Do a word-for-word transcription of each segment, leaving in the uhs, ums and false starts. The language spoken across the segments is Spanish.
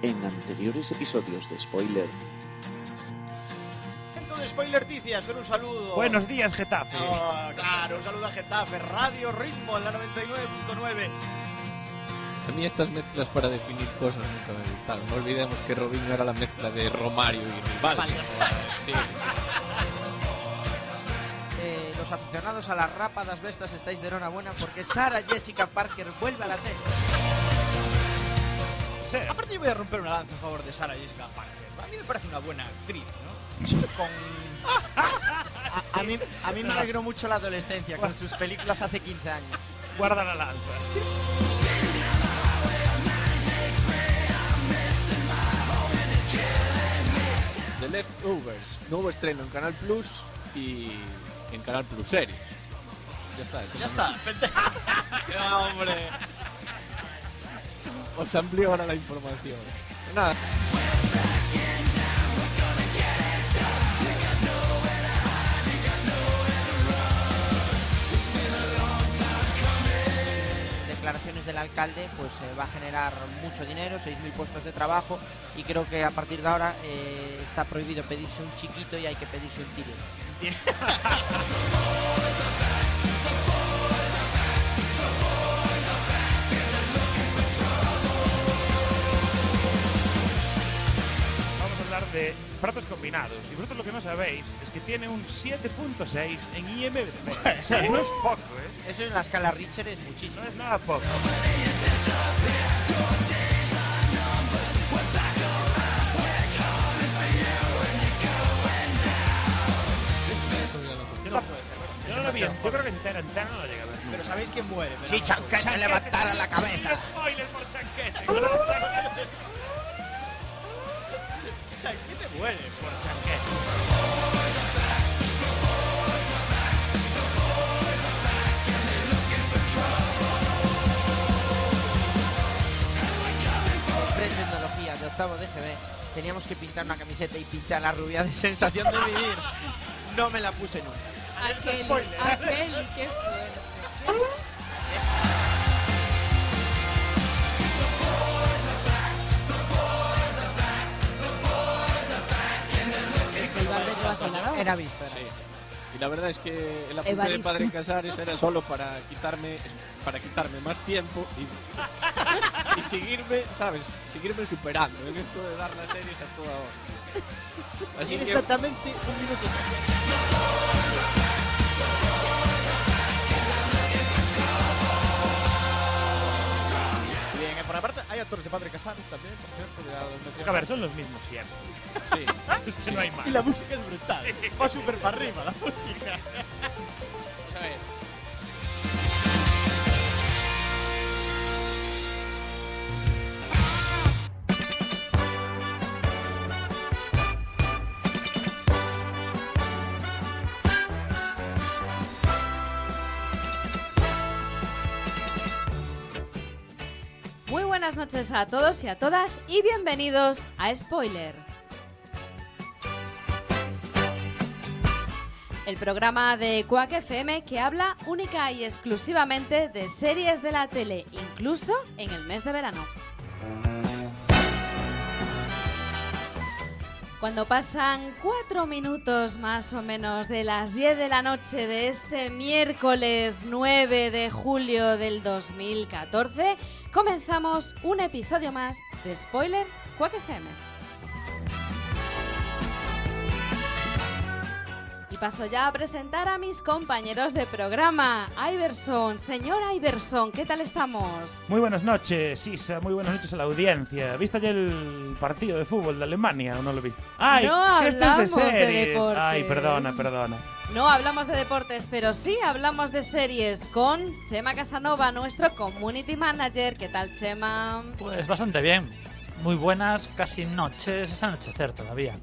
En anteriores episodios de Spoiler. De Spoilerticias, pero un saludo. Buenos días, Getafe. Oh, claro, un saludo a Getafe, Radio Ritmo en la noventa y nueve punto nueve. A mí estas mezclas para definir cosas nunca me gustaron. No olvidemos que Robinho era la mezcla de Romario y Rivaldo. Sí. Eh, los aficionados a las rápadas bestas estáis de enhorabuena porque Sarah Jessica Parker vuelve a la tele. Sí. Aparte yo voy a romper una lanza a favor de Sarah Jessica Parker. A mí me parece una buena actriz, ¿no? Con... a, a, mí, a mí me alegró mucho la adolescencia con sus películas hace quince años. Guarda la lanza. The Leftovers, nuevo estreno en Canal Plus y en Canal Plus Series. Ya está. Ya está. No, hombre. Os amplío ahora la información. Nada. Declaraciones del alcalde, pues eh, va a generar mucho dinero, seis mil puestos de trabajo, y creo que a partir de ahora eh, está prohibido pedirse un chiquito y hay que pedirse un tiro. Vamos a hablar de pratos combinados. Y vosotros lo que no sabéis es que tiene un siete punto seis en I M D B. Y no es poco, ¿eh? Eso en la escala Richter es muchísimo. No es nada poco. Yo no, yo no lo vi, yo creo que entera, entera no lo llegué a ver. Pero ¿sabéis quién muere? Si Chanquete levantara la cabeza. Spoiler por Chanquete. Chanquete muere por Chanquete. Tecnología de octavo de G B, teníamos que pintar una camiseta y pintar la rubia de Sensación de Vivir. No me la puse nunca. Aquel, aquel, qué fuerte. ¿El bar de que vas a hablar ahora? Era visto, era. Sí. Y la verdad es que el apunte de Evaristo. Padre Casares era solo para quitarme para quitarme más tiempo y, y seguirme, ¿sabes? Seguirme superando en esto de dar las series a toda hora. Así que Exactamente un minuto. Bien, eh, por aparte hay actores de Padre Casares también, por cierto. De Es que a ver, son los mismos siempre. sí. Es que no hay más. Y la música es brutal. Va súper para arriba la música. Vamos a ver. Muy buenas noches a todos y a todas y bienvenidos a Spoiler. El programa de Quack F M que habla única y exclusivamente de series de la tele, incluso en el mes de verano. Cuando pasan cuatro minutos más o menos de las diez de la noche de este miércoles nueve de julio del dos mil catorce, comenzamos un episodio más de Spoiler Quack F M. Y paso ya a presentar a mis compañeros de programa. Iverson, señor Iverson, ¿qué tal estamos? Muy buenas noches, Isa, muy buenas noches a la audiencia. ¿Viste ayer el partido de fútbol de Alemania o no lo viste? ¡Ay! No que esto es de hablamos de series. deportes. Ay, perdona, perdona. No hablamos de deportes, pero sí hablamos de series con Chema Casanova, nuestro community manager. ¿Qué tal, Chema? Pues bastante bien. Muy buenas, casi noches, es anochecer todavía.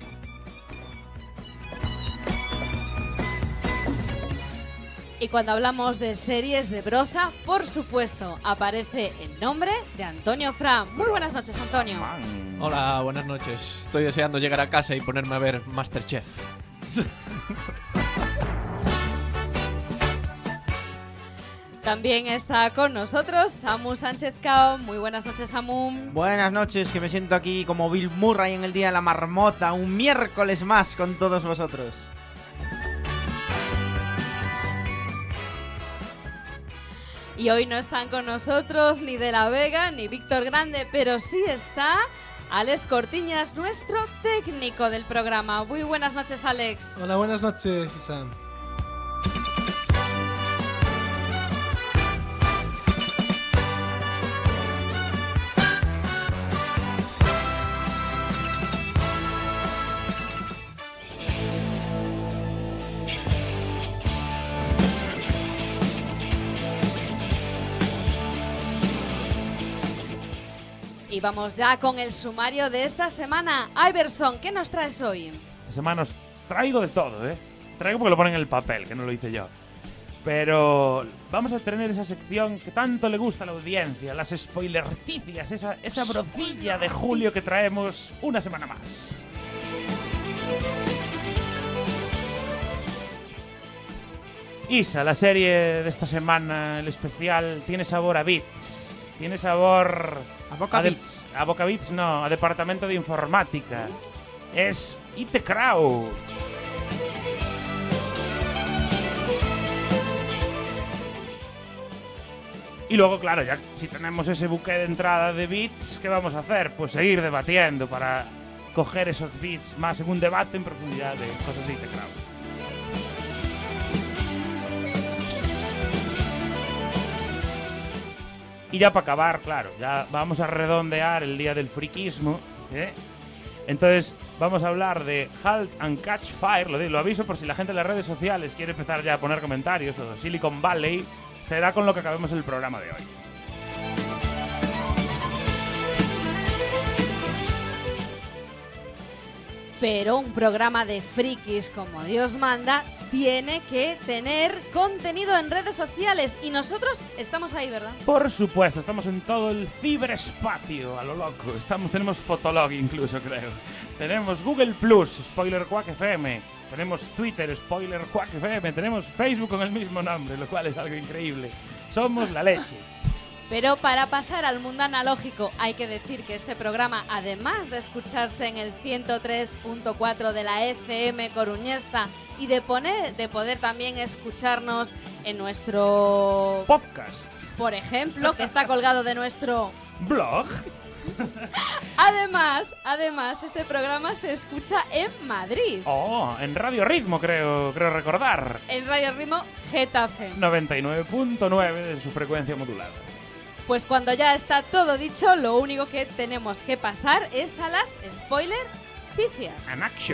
Y cuando hablamos de series de broza, por supuesto, aparece el nombre de Antonio Fran. Muy buenas noches, Antonio. Hola, buenas noches. Estoy deseando llegar a casa y ponerme a ver MasterChef. También está con nosotros Samu Sánchez Cao. Muy buenas noches, Samu. Buenas noches, que me siento aquí como Bill Murray en el Día de la Marmota, un miércoles más con todos vosotros. Y hoy no están con nosotros ni De la Vega ni Víctor Grande, pero sí está Alex Cortiñas, nuestro técnico del programa. Muy buenas noches, Alex. Hola, buenas noches, Isan. Y vamos ya con el sumario de esta semana. Iverson, ¿qué nos traes hoy? Esta semana os traigo de todo, ¿eh? Traigo porque lo ponen en el papel, que no lo hice yo. Pero vamos a tener esa sección que tanto le gusta a la audiencia, las spoilerticias, esa, esa brocilla de Julio que traemos una semana más. Isa, la serie de esta semana, el especial, tiene sabor a bits. Tiene sabor... A Boca a de- Beats. A Boca Beats no, a Departamento de Informática. Es I T Crowd. Y luego, claro, ya si tenemos ese buque de entrada de bits, ¿qué vamos a hacer? Pues seguir debatiendo para coger esos bits más en un debate en profundidad de cosas de I T Crowd. Y ya para acabar, claro, ya vamos a redondear el día del friquismo, ¿eh? Entonces vamos a hablar de Halt and Catch Fire, lo, lo aviso por si la gente en las redes sociales quiere empezar ya a poner comentarios, o Silicon Valley, será con lo que acabemos el programa de hoy. Pero un programa de frikis como Dios manda tiene que tener contenido en redes sociales y nosotros estamos ahí, ¿verdad? Por supuesto, estamos en todo el ciberespacio, a lo loco. Estamos, tenemos Fotolog incluso, creo. Tenemos Google Plus, Spoiler Quack F M. Tenemos Twitter, Spoiler Quack F M. Tenemos Facebook con el mismo nombre, lo cual es algo increíble. Somos la leche. Pero para pasar al mundo analógico hay que decir que este programa, además de escucharse en el ciento tres punto cuatro de la F M coruñesa y de, poner, de poder también escucharnos en nuestro Podcast. por ejemplo, que está colgado de nuestro Blog. Además, además este programa se escucha en Madrid, Oh, en Radio Ritmo, creo, creo recordar. en Radio Ritmo Getafe. noventa y nueve punto nueve de su frecuencia modulada. Pues cuando ya está todo dicho, lo único que tenemos que pasar es a las spoiler ticias. An action.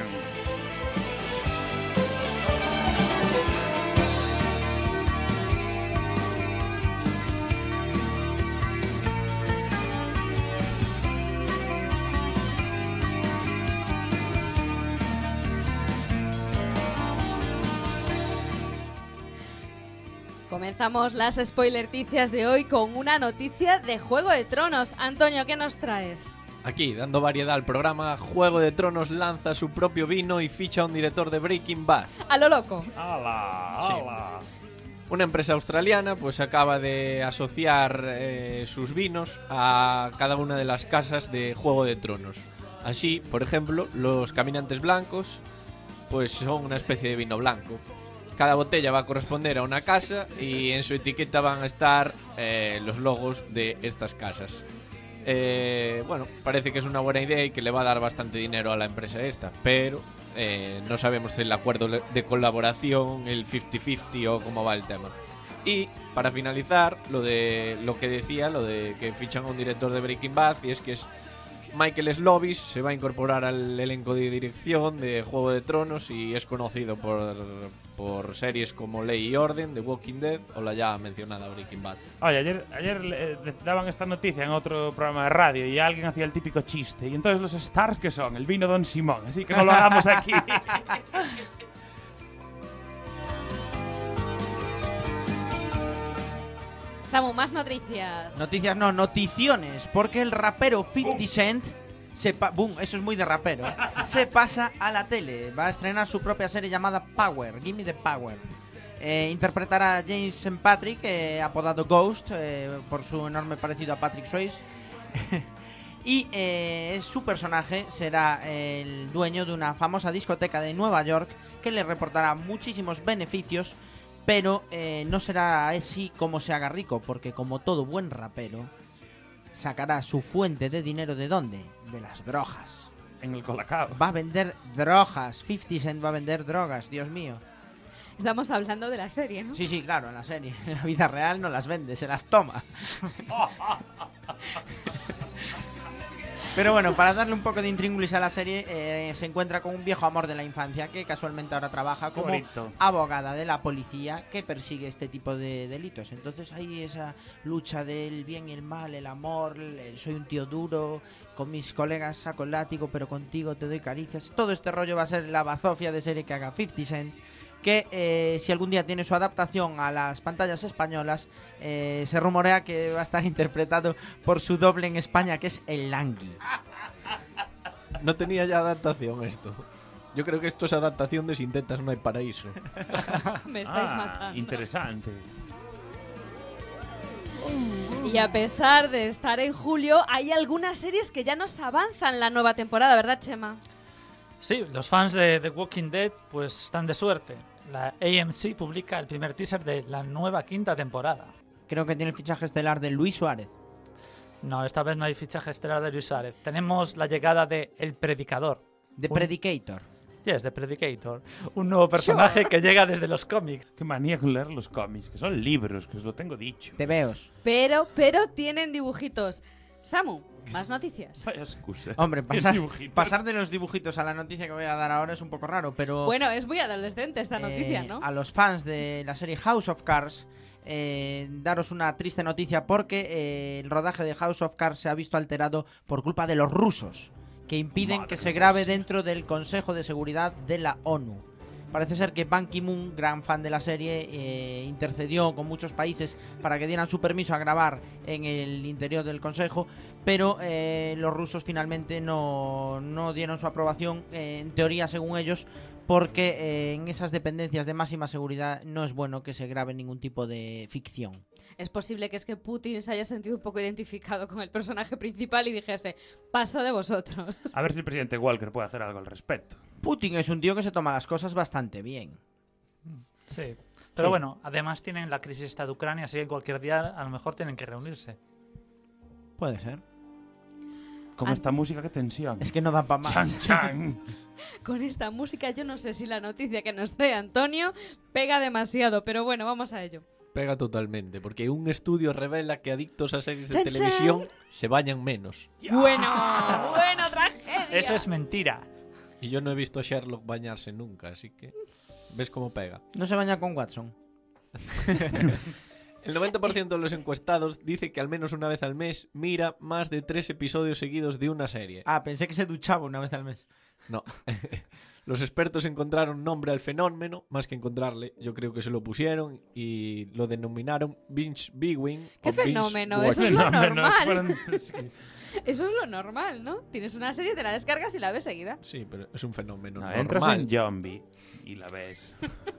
Comenzamos las spoilerticias de hoy con una noticia de Juego de Tronos. Antonio, ¿qué nos traes? Aquí, dando variedad al programa, Juego de Tronos lanza su propio vino y ficha a un director de Breaking Bad. A lo loco. ¡Hala! Sí. ¡Hala! Una empresa australiana pues acaba de asociar eh, sus vinos a cada una de las casas de Juego de Tronos. Así, por ejemplo, los Caminantes Blancos pues son una especie de vino blanco. Cada botella va a corresponder a una casa y en su etiqueta van a estar eh, los logos de estas casas. Eh, bueno, parece que es una buena idea y que le va a dar bastante dinero a la empresa esta, pero eh, no sabemos si el acuerdo de colaboración, el cincuenta cincuenta o cómo va el tema. Y para finalizar, lo de lo que decía, lo de que fichan a un director de Breaking Bad, y es que es Michael Slovis, se va a incorporar al elenco de dirección de Juego de Tronos y es conocido por, por series como Ley y Orden, The Walking Dead o la ya mencionada Breaking Bad. Oye, ayer, ayer le- le daban esta noticia en otro programa de radio y alguien hacía el típico chiste. Y entonces los stars que son, el vino Don Simón. Así que no lo hagamos aquí. Samu, más noticias. Noticias no, noticiones, porque el rapero cincuenta Cent se pa boom, eso es muy de rapero, ¿eh? Se pasa a la tele, va a estrenar su propia serie llamada Power, Gimme the Power. Eh, interpretará a James Saint Patrick, eh, apodado Ghost, eh, por su enorme parecido a Patrick Swayze. Y eh, su personaje será el dueño de una famosa discoteca de Nueva York que le reportará muchísimos beneficios, pero eh, no será así como se haga rico, porque como todo buen rapero, sacará su fuente de dinero ¿de dónde? De las drogas. En el Colacao. Va a vender drogas. fifty Cent va a vender drogas, Dios mío. Estamos hablando de la serie, ¿no? Sí, sí, claro, en la serie. En la vida real no las vende, se las toma. Pero bueno, para darle un poco de intríngulis a la serie, eh, se encuentra con un viejo amor de la infancia que casualmente ahora trabaja como Bonito. abogada de la policía que persigue este tipo de delitos. Entonces hay esa lucha del bien y el mal, el amor, el soy un tío duro, con mis colegas saco el látigo, pero contigo te doy caricias. Todo este rollo va a ser la bazofia de serie que haga fifty Cent, que eh, si algún día tiene su adaptación a las pantallas españolas, eh, se rumorea que va a estar interpretado por su doble en España, que es el Langui. No tenía ya adaptación esto. Yo creo que esto es adaptación de Sin tetas no hay paraíso. Me estáis Ah, matando. interesante. Y a pesar de estar en julio, hay algunas series que ya nos avanzan la nueva temporada, ¿verdad, Chema? Sí, los fans de The Walking Dead pues están de suerte. La A M C publica el primer teaser de la nueva quinta temporada. Creo que tiene el fichaje estelar de Luis Suárez. No, esta vez no hay fichaje estelar de Luis Suárez. Tenemos la llegada de El Predicador. The Un- Predicator. Yes, The Predicator. Un nuevo personaje que llega desde los cómics. Qué manía con leer los cómics, que son libros, que os lo tengo dicho. Te veos. Pero, pero tienen dibujitos. Samu, más noticias. Vaya excusa. Hombre, pasar, Dibujitos. pasar de los dibujitos a la noticia que voy a dar ahora es un poco raro, pero... Bueno, es muy adolescente esta noticia, eh, ¿no? A los fans de la serie House of Cards, eh, daros una triste noticia porque eh, el rodaje de House of Cards se ha visto alterado por culpa de los rusos, que impiden Madre que se grabe Rusia. dentro del Consejo de Seguridad de la ONU. Parece ser que Ban Ki-moon, gran fan de la serie, eh, intercedió con muchos países para que dieran su permiso a grabar en el interior del Consejo, pero eh, los rusos finalmente no, no dieron su aprobación, eh, en teoría según ellos, porque eh, en esas dependencias de máxima seguridad no es bueno que se grabe ningún tipo de ficción. Es posible que es que Putin se haya sentido un poco identificado con el personaje principal y dijese, paso de vosotros. A ver si el presidente Walker puede hacer algo al respecto. Putin es un tío que se toma las cosas bastante bien. Sí. Pero Sí. bueno, además tienen la crisis esta de Ucrania, así que cualquier día a lo mejor tienen que reunirse. Puede ser. Con An- esta música, qué tensión. Es que no dan para más. Chan, chan. Con esta música yo no sé si la noticia que nos trae Antonio pega demasiado, pero bueno, vamos a ello. Pega totalmente, porque un estudio revela que adictos a series de Chan, chan. televisión se bañan menos. Bueno, bueno, tragedia. Eso es mentira. Y yo no he visto a Sherlock bañarse nunca, así que ves cómo pega. No se baña con Watson. El noventa por ciento de los encuestados dice que al menos una vez al mes mira más de tres episodios seguidos de una serie. Ah, pensé que se duchaba una vez al mes. No. Los expertos encontraron nombre al fenómeno, más que encontrarle, yo creo que se lo pusieron y lo denominaron binge viewing. ¿Qué o binge fenómeno? Eso es watching. lo Fenómenos normal. fueron- sí. Eso es lo normal, ¿no? Tienes una serie, te la descargas y la ves seguida. Sí, pero es un fenómeno No, normal. entras en Zombie y la ves.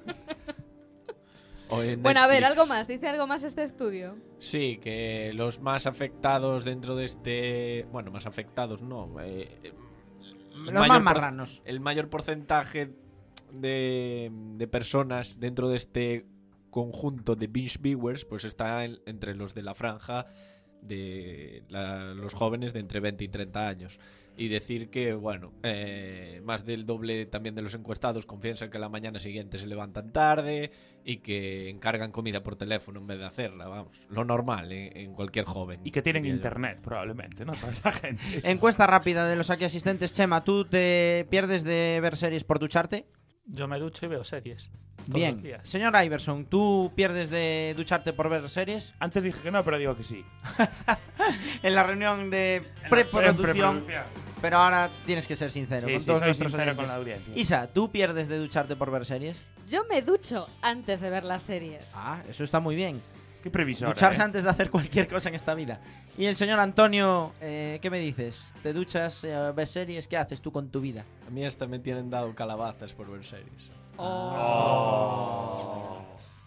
O en Bueno, a ver, Netflix. algo más. Dice algo más este estudio. Sí, que los más afectados dentro de este... Bueno, más afectados no. eh, el Los mayor más por- marranos. El mayor porcentaje de, de personas dentro de este conjunto de binge viewers pues está en- entre los de la franja de la- los jóvenes de entre veinte y treinta años. Y decir que, bueno, eh, más del doble también de los encuestados confiesan que la mañana siguiente se levantan tarde y que encargan comida por teléfono en vez de hacerla, vamos, lo normal en, en cualquier joven. Y que tienen diría yo. internet, probablemente, ¿no? Toda esa gente. Encuesta rápida de los aquí asistentes. Chema, ¿tú te pierdes de ver series por ducharte? Yo me ducho y veo series. Todos los Bien. días. Señor Iverson, ¿tú pierdes de ducharte por ver series? Antes dije que no, pero digo que sí. En la reunión de En la- en preproducción. preproducción. Pero ahora tienes que ser sincero Sí, con sí, todos soy nuestros sincero oyentes. con la audiencia. Isa, ¿tú pierdes de ducharte por ver series? Yo me ducho antes de ver las series. Ah, eso está muy bien. Qué previsora, Ducharse ¿eh? antes de hacer cualquier cosa en esta vida. Y el señor Antonio, eh, ¿qué me dices? ¿Te duchas, eh, ves series? ¿Qué haces tú con tu vida? A mí hasta me tienen dado calabazas por ver series. Oh.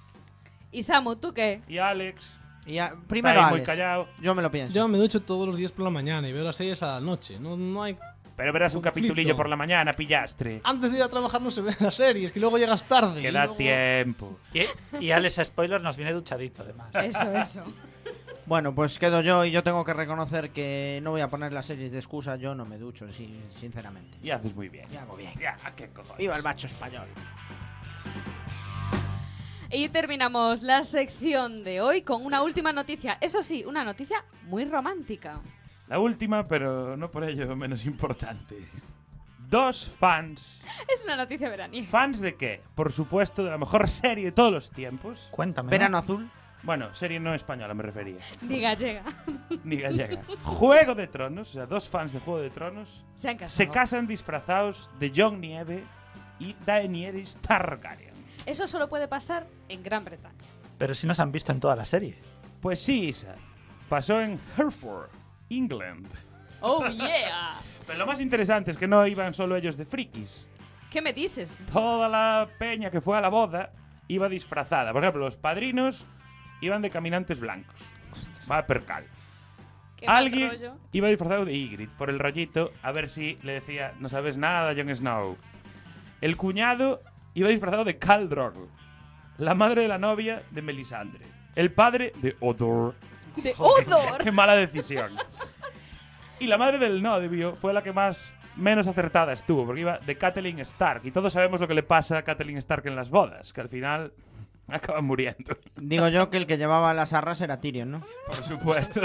Y Samu, ¿tú qué? Y Alex, Y a- está primero ahí muy Alex. callado. Yo me lo pienso. Yo me ducho todos los días por la mañana y veo las series a la noche. No, no hay. Pero verás un Conflicto. capitulillo por la mañana, pillastre. Antes de ir a trabajar no se ven las series, que luego llegas tarde. y Que da luego- tiempo. Y, y Alex Spoiler nos viene duchadito, además. Eso, eso. Bueno, pues quedo yo y yo tengo que reconocer que no voy a poner las series de excusa. Yo no me ducho, sí, sinceramente. Y haces muy bien. Y hago bien. Ya, qué cojones. Viva el macho español. Y terminamos la sección de hoy con una última noticia. Eso sí, una noticia muy romántica. La última, pero no por ello menos importante. Dos fans. Es una noticia veraniega. ¿Fans de qué? Por supuesto, de la mejor serie de todos los tiempos. Cuéntame. ¿no? Verano azul. Bueno, serie no española me refería. Ni gallega. Ni gallega. Juego de Tronos, o sea, dos fans de Juego de Tronos, Se han casado. se casan disfrazados de Jon Nieve y Daenerys Targaryen. Eso solo puede pasar en Gran Bretaña. Pero si nos han visto en toda la serie. Pues sí, Isa. Pasó en Hereford, England. ¡Oh, yeah! Pero lo más interesante es que no iban solo ellos de frikis. ¿Qué me dices? Toda la peña que fue a la boda iba disfrazada. Por ejemplo, los padrinos iban de caminantes blancos. Va a percal. ¿Qué mal Alguien rollo? iba disfrazado de Ygritte por el rollito, a ver si le decía, no sabes nada, Jon Snow. El cuñado iba disfrazado de Khal Drogo. La madre de la novia de Melisandre. El padre de Odor. ¡De Odor! ¡Qué mala decisión! Y la madre del novio fue la que más menos acertada estuvo, porque iba de Catelyn Stark. Y todos sabemos lo que le pasa a Catelyn Stark en las bodas, que al final acaban muriendo. Digo yo que el que llevaba las arras era Tyrion, ¿no? Por supuesto.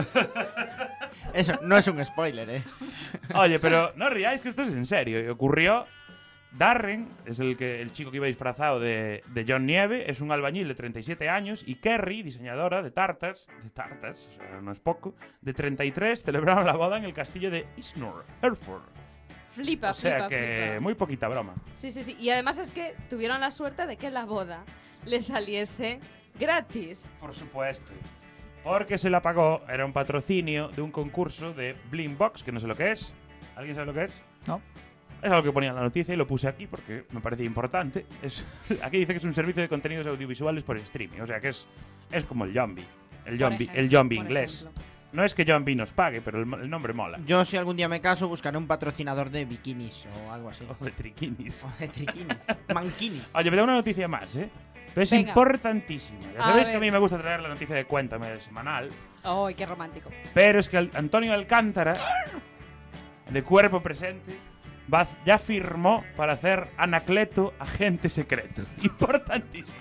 Eso no es un spoiler, ¿eh? Oye, pero no ríais que esto es en serio. Y ocurrió. Darren es el, que, el chico que iba disfrazado de, de Jon Nieve, es un albañil de treinta y siete años, y Kerry, diseñadora de tartas, de tartas, o sea, no es poco, de treinta y tres, celebraron la boda en el castillo de Isnor, Hereford. Flipa, O sea flipa, que flipa. muy poquita broma. Sí, sí, sí. Y además es que tuvieron la suerte de que la boda le saliese gratis. Por supuesto. Porque se la pagó, era un patrocinio de un concurso de Bling Box, que no sé lo que es. ¿Alguien sabe lo que es? No. Es algo que ponía en la noticia y lo puse aquí porque me parecía importante. Es, aquí dice que es un servicio de contenidos audiovisuales por streaming. O sea que es, es como el Zombie. El Por Zombie, ejemplo, el zombie por inglés. ejemplo. No es que Zombie nos pague, pero el, el nombre mola. Yo, si algún día me caso, buscaré un patrocinador de bikinis o algo así. O de triquinis. O de triquinis. Manquinis. Oye, me da una noticia más, ¿eh? Pero es Venga. importantísima. Ya A sabéis que ver. a mí me gusta traer la noticia de Cuéntame semanal. ¡Ay, qué romántico! Pero es que al- Antonio Alcántara, de cuerpo presente, va, ya firmó para hacer Anacleto agente secreto. Importantísimo.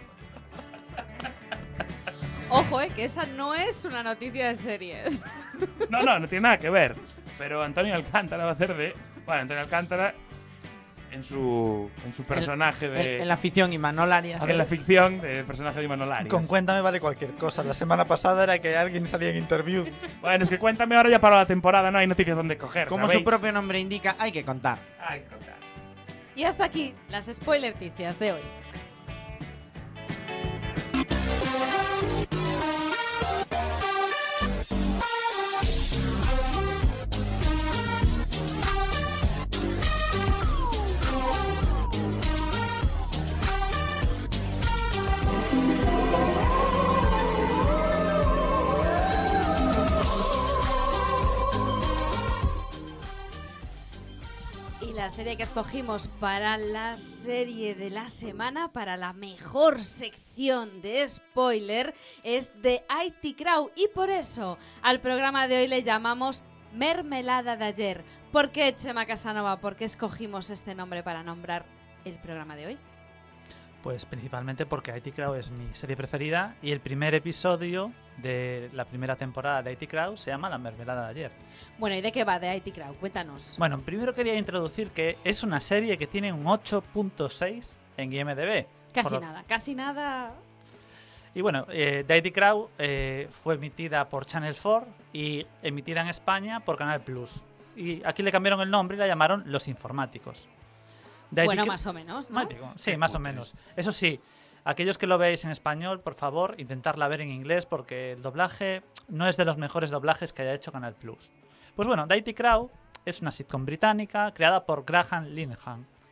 Ojo, eh, que esa no es una noticia de series. No, no, no tiene nada que ver. Pero Antonio Alcántara va a hacer de. Bueno, Antonio Alcántara en su, en su personaje de. En, en la ficción y Manol Arias. en la ficción de personaje de Imanol Arias. Con Cuéntame vale cualquier cosa. La semana pasada era que alguien salía en interview. Bueno, es que Cuéntame ahora ya para la temporada, no hay noticias donde coger. Como ¿sabéis? su propio nombre indica, hay que contar. Hay que contar. Y hasta aquí las spoilerticias de hoy. Y la serie que escogimos para la serie de la semana, para la mejor sección de spoiler, es The I T Crowd. Y por eso al programa de hoy le llamamos Mermelada de Ayer. ¿Por qué, Chema Casanova? ¿Por qué escogimos este nombre para nombrar el programa de hoy? Pues principalmente porque I T Crowd es mi serie preferida y el primer episodio de la primera temporada de I T Crowd se llama La Mermelada de Ayer. Bueno, ¿y de qué va The I T Crowd? Cuéntanos. Bueno, primero quería introducir que es una serie que tiene un ocho punto seis en I M D B. Casi Por lo- nada, casi nada. Y bueno, eh, The I T Crowd eh, fue emitida por Channel cuatro y emitida en España por Canal Plus. Y aquí le cambiaron el nombre y la llamaron Los Informáticos. The I T Bueno, Cr- más o menos, ¿no? Mático, sí, Qué más o cutres. menos. Eso sí, aquellos que lo veáis en español, por favor, intentarla ver en inglés porque el doblaje no es de los mejores doblajes que haya hecho Canal Plus. Pues bueno, The I T Crowd es una sitcom británica creada por Graham Linehan.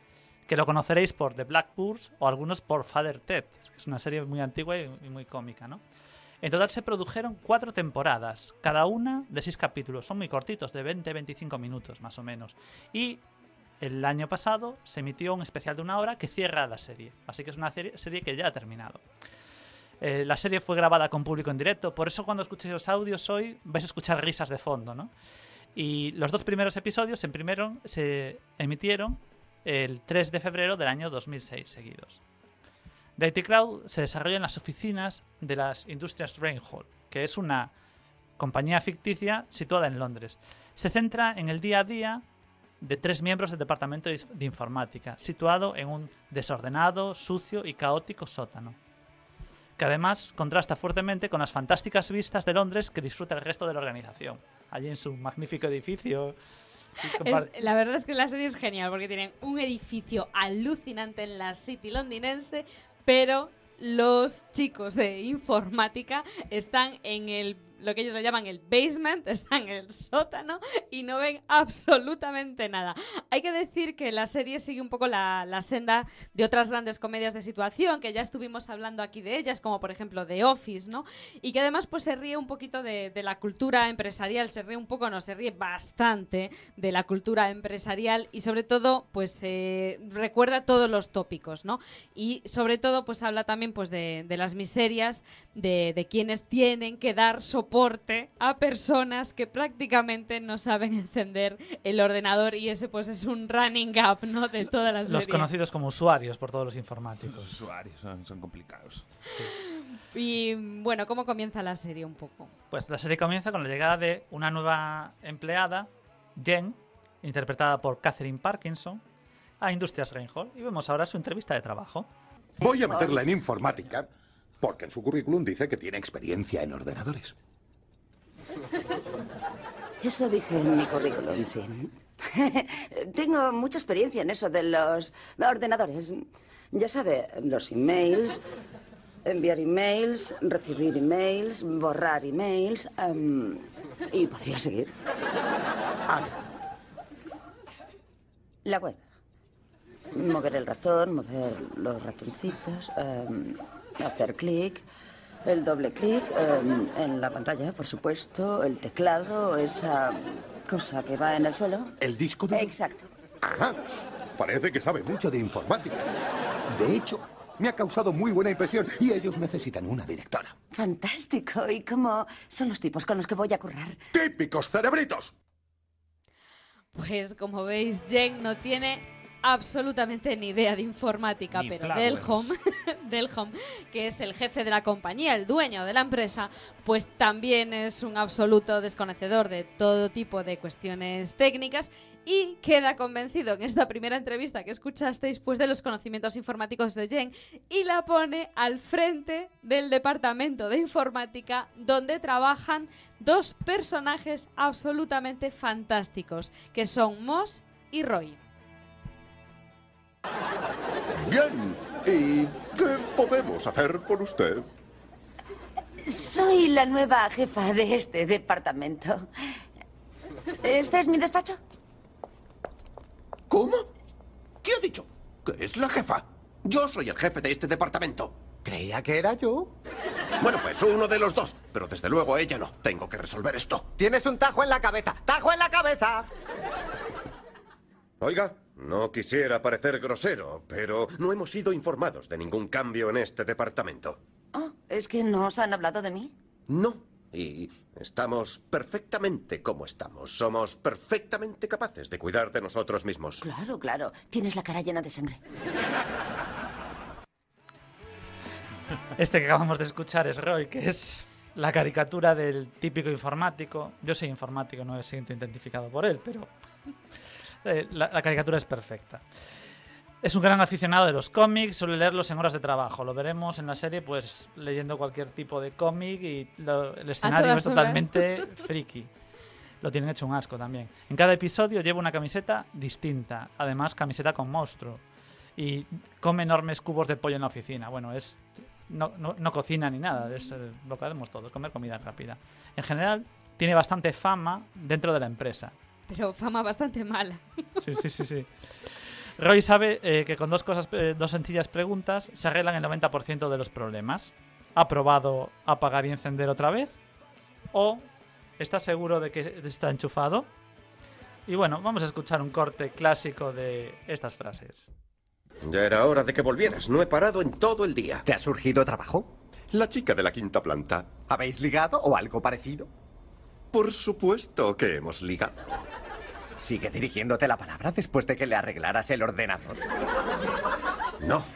que lo conoceréis por The Blackbirds o algunos por Father Ted, que es una serie muy antigua y muy cómica, ¿no? En total se produjeron cuatro temporadas, cada una de seis capítulos. Son muy cortitos, de veinte a veinticinco minutos más o menos. Y el año pasado se emitió un especial de una hora que cierra la serie. Así que es una serie, serie que ya ha terminado. Eh, la serie fue grabada con público en directo, por eso cuando escuchéis los audios hoy vais a escuchar risas de fondo, ¿no? Y los dos primeros episodios se, primero, se emitieron el tres de febrero del año dos mil seis seguidos. The I T Crowd se desarrolla en las oficinas de las Industrias Reinhold, que es una compañía ficticia situada en Londres. Se centra en el día a día de tres miembros del departamento de informática, situado en un desordenado, sucio y caótico sótano, que además contrasta fuertemente con las fantásticas vistas de Londres que disfruta el resto de la organización, allí en su magnífico edificio. Es, la verdad es que la serie es genial porque tienen un edificio alucinante en la City londinense, pero los chicos de informática están en el, lo que ellos le llaman el basement, están en el sótano y no ven absolutamente nada. Hay que decir que la serie sigue un poco la, la senda de otras grandes comedias de situación, que ya estuvimos hablando aquí de ellas, como por ejemplo The Office, ¿no? Y que además pues se ríe un poquito de, de la cultura empresarial, se ríe un poco, no, se ríe bastante de la cultura empresarial y sobre todo pues eh, recuerda todos los tópicos, ¿no? Y sobre todo pues habla también pues de, de las miserias de, de quienes tienen que dar soporte a personas que prácticamente no saben encender el ordenador y ese pues es un running gap, ¿no? De toda la serie. Los conocidos como usuarios por todos los informáticos. Los usuarios son, son complicados. Y bueno, ¿cómo comienza la serie un poco? Pues la serie comienza con la llegada de una nueva empleada, Jen, interpretada por Catherine Parkinson, a Industrias Reinhold. Y vemos ahora su entrevista de trabajo. Voy a meterla en informática porque en su currículum dice que tiene experiencia en ordenadores. Eso dije en mi currículum, sí. Tengo mucha experiencia en eso de los ordenadores. Ya sabe, los emails, enviar emails, recibir emails, borrar emails, um, y podría seguir. Ah, La web. Mover el ratón, mover los ratoncitos, um, hacer clic, el doble clic um, en la pantalla, por supuesto, el teclado, esa cosa que va en el suelo. ¿El disco duro? Exacto. Ajá. Parece que sabe mucho de informática. De hecho, me ha causado muy buena impresión y ellos necesitan una directora. Fantástico. ¿Y cómo son los tipos con los que voy a currar? ¡Típicos cerebritos! Pues como veis, Jen no tiene absolutamente ni idea de informática, Ni pero flowers. Delhomme, Delhomme, que es el jefe de la compañía, el dueño de la empresa, pues también es un absoluto desconocedor de todo tipo de cuestiones técnicas y queda convencido en esta primera entrevista que escuchasteis pues de los conocimientos informáticos de Jen y la pone al frente del departamento de informática donde trabajan dos personajes absolutamente fantásticos, que son Moss y Roy. Bien. ¿Y qué podemos hacer por usted? Soy la nueva jefa de este departamento. ¿Este es mi despacho? ¿Cómo? ¿Qué ha dicho? ¿Que es la jefa? Yo soy el jefe de este departamento. ¿Creía que era yo? Bueno, pues uno de los dos. Pero desde luego ella no. Tengo que resolver esto. Tienes un tajo en la cabeza. ¡Tajo en la cabeza! Oiga, no quisiera parecer grosero, pero no hemos sido informados de ningún cambio en este departamento. Oh, ¿es que no os han hablado de mí? No. Y estamos perfectamente como estamos. Somos perfectamente capaces de cuidar de nosotros mismos. Claro, claro. Tienes la cara llena de sangre. Este que acabamos de escuchar es Roy, que es la caricatura del típico informático. Yo soy informático, no me siento identificado por él, pero eh, la, la caricatura es perfecta. Es un gran aficionado de los cómics, suele leerlos en horas de trabajo. Lo veremos en la serie pues leyendo cualquier tipo de cómic y lo, el escenario es totalmente friki. Lo tienen hecho un asco también. En cada episodio lleva una camiseta distinta, además camiseta con monstruo. Y come enormes cubos de pollo en la oficina. Bueno, es no, no, no cocina ni nada, es eh, lo que hacemos todos, comer comida rápida. En general, tiene bastante fama dentro de la empresa. Pero fama bastante mala. Sí, sí, sí, sí. Roy sabe eh, que con dos cosas, eh, dos sencillas preguntas se arreglan el noventa por ciento de los problemas. ¿Ha probado apagar y encender otra vez? ¿O está seguro de que está enchufado? Y bueno, vamos a escuchar un corte clásico de estas frases. Ya era hora de que volvieras. No he parado en todo el día. ¿Te ha surgido trabajo? La chica de la quinta planta. ¿Habéis ligado o algo parecido? Por supuesto que hemos ligado. ¿Sigue dirigiéndote la palabra después de que le arreglaras el ordenador? No.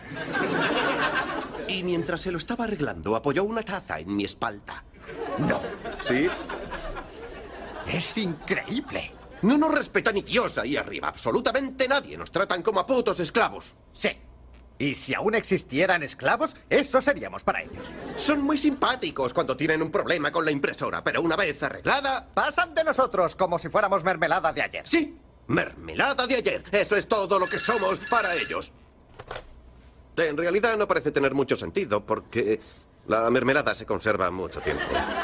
Y mientras se lo estaba arreglando, apoyó una taza en mi espalda. No. ¿Sí? Es increíble. No nos respeta ni Dios ahí arriba. Absolutamente nadie. Nos tratan como a putos esclavos. Sí. Y si aún existieran esclavos, eso seríamos para ellos. Son muy simpáticos cuando tienen un problema con la impresora, pero una vez arreglada... Pasan de nosotros como si fuéramos mermelada de ayer. Sí, mermelada de ayer. Eso es todo lo que somos para ellos. En realidad no parece tener mucho sentido, porque la mermelada se conserva mucho tiempo.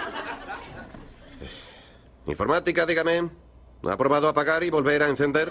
Informática, dígame. ¿Ha probado apagar y volver a encender?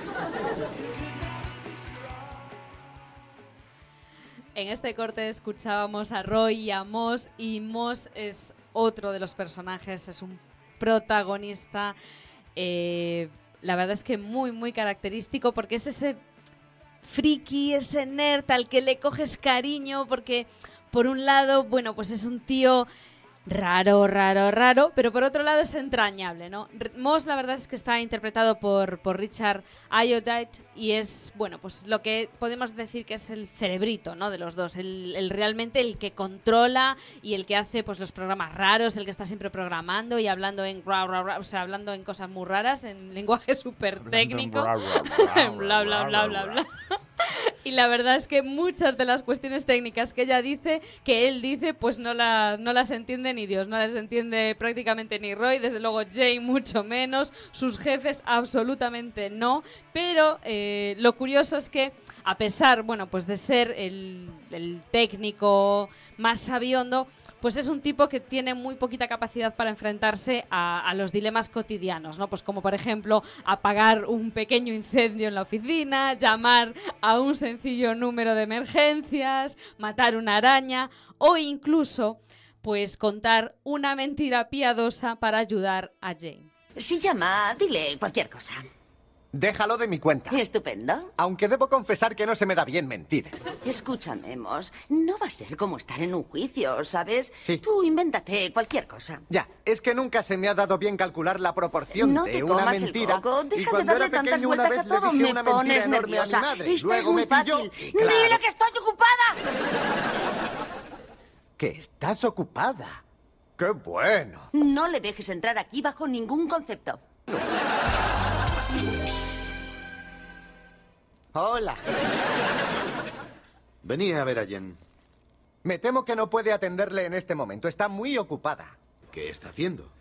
En este corte escuchábamos a Roy y a Moss, y Moss es otro de los personajes, es un protagonista, eh, la verdad es que muy, muy característico, porque es ese friki, ese nerd al que le coges cariño, porque por un lado, bueno, pues es un tío raro, raro, raro, pero por otro lado es entrañable, ¿no? Moss, la verdad es que está interpretado por, por Richard Ayoade y es, bueno, pues lo que podemos decir que es el cerebrito, ¿no? De los dos, el, el realmente el que controla y el que hace pues los programas raros, el que está siempre programando y hablando en ra, ra, ra, o sea, hablando en cosas muy raras, en lenguaje súper técnico, bla, bla, bla, bla, bla. Y la verdad es que muchas de las cuestiones técnicas que ella dice, que él dice, pues no, la, no las entiende ni Dios, no las entiende prácticamente ni Roy, desde luego Jane mucho menos, sus jefes absolutamente no, pero eh, lo curioso es que a pesar, bueno, pues de ser el, el técnico más sabiondo, pues es un tipo que tiene muy poquita capacidad para enfrentarse a, a los dilemas cotidianos, ¿no? Pues como por ejemplo apagar un pequeño incendio en la oficina, llamar a un sencillo número de emergencias, matar una araña o incluso pues contar una mentira piadosa para ayudar a Jane. Si llama, dile cualquier cosa. Déjalo de mi cuenta. Estupendo. Aunque debo confesar que no se me da bien mentir. Escúchame, Moss, no va a ser como estar en un juicio, ¿sabes? Sí. Tú invéntate cualquier cosa. Ya, es que nunca se me ha dado bien calcular la proporción no de te una comas mentira. El coco. Deja y cuando de darle era pequeño, tantas vueltas una a vez todo, le dije me una pones mentira enorme nerviosa. a mi madre. Esta Luego es muy me pilló fácil. y claro. ¡Dile que estoy ocupada! Que estás ocupada. ¡Qué bueno! No le dejes entrar aquí bajo ningún concepto. Hola. Venía a ver a Jen. Me temo que no puede atenderle en este momento. Está muy ocupada. ¿Qué está haciendo?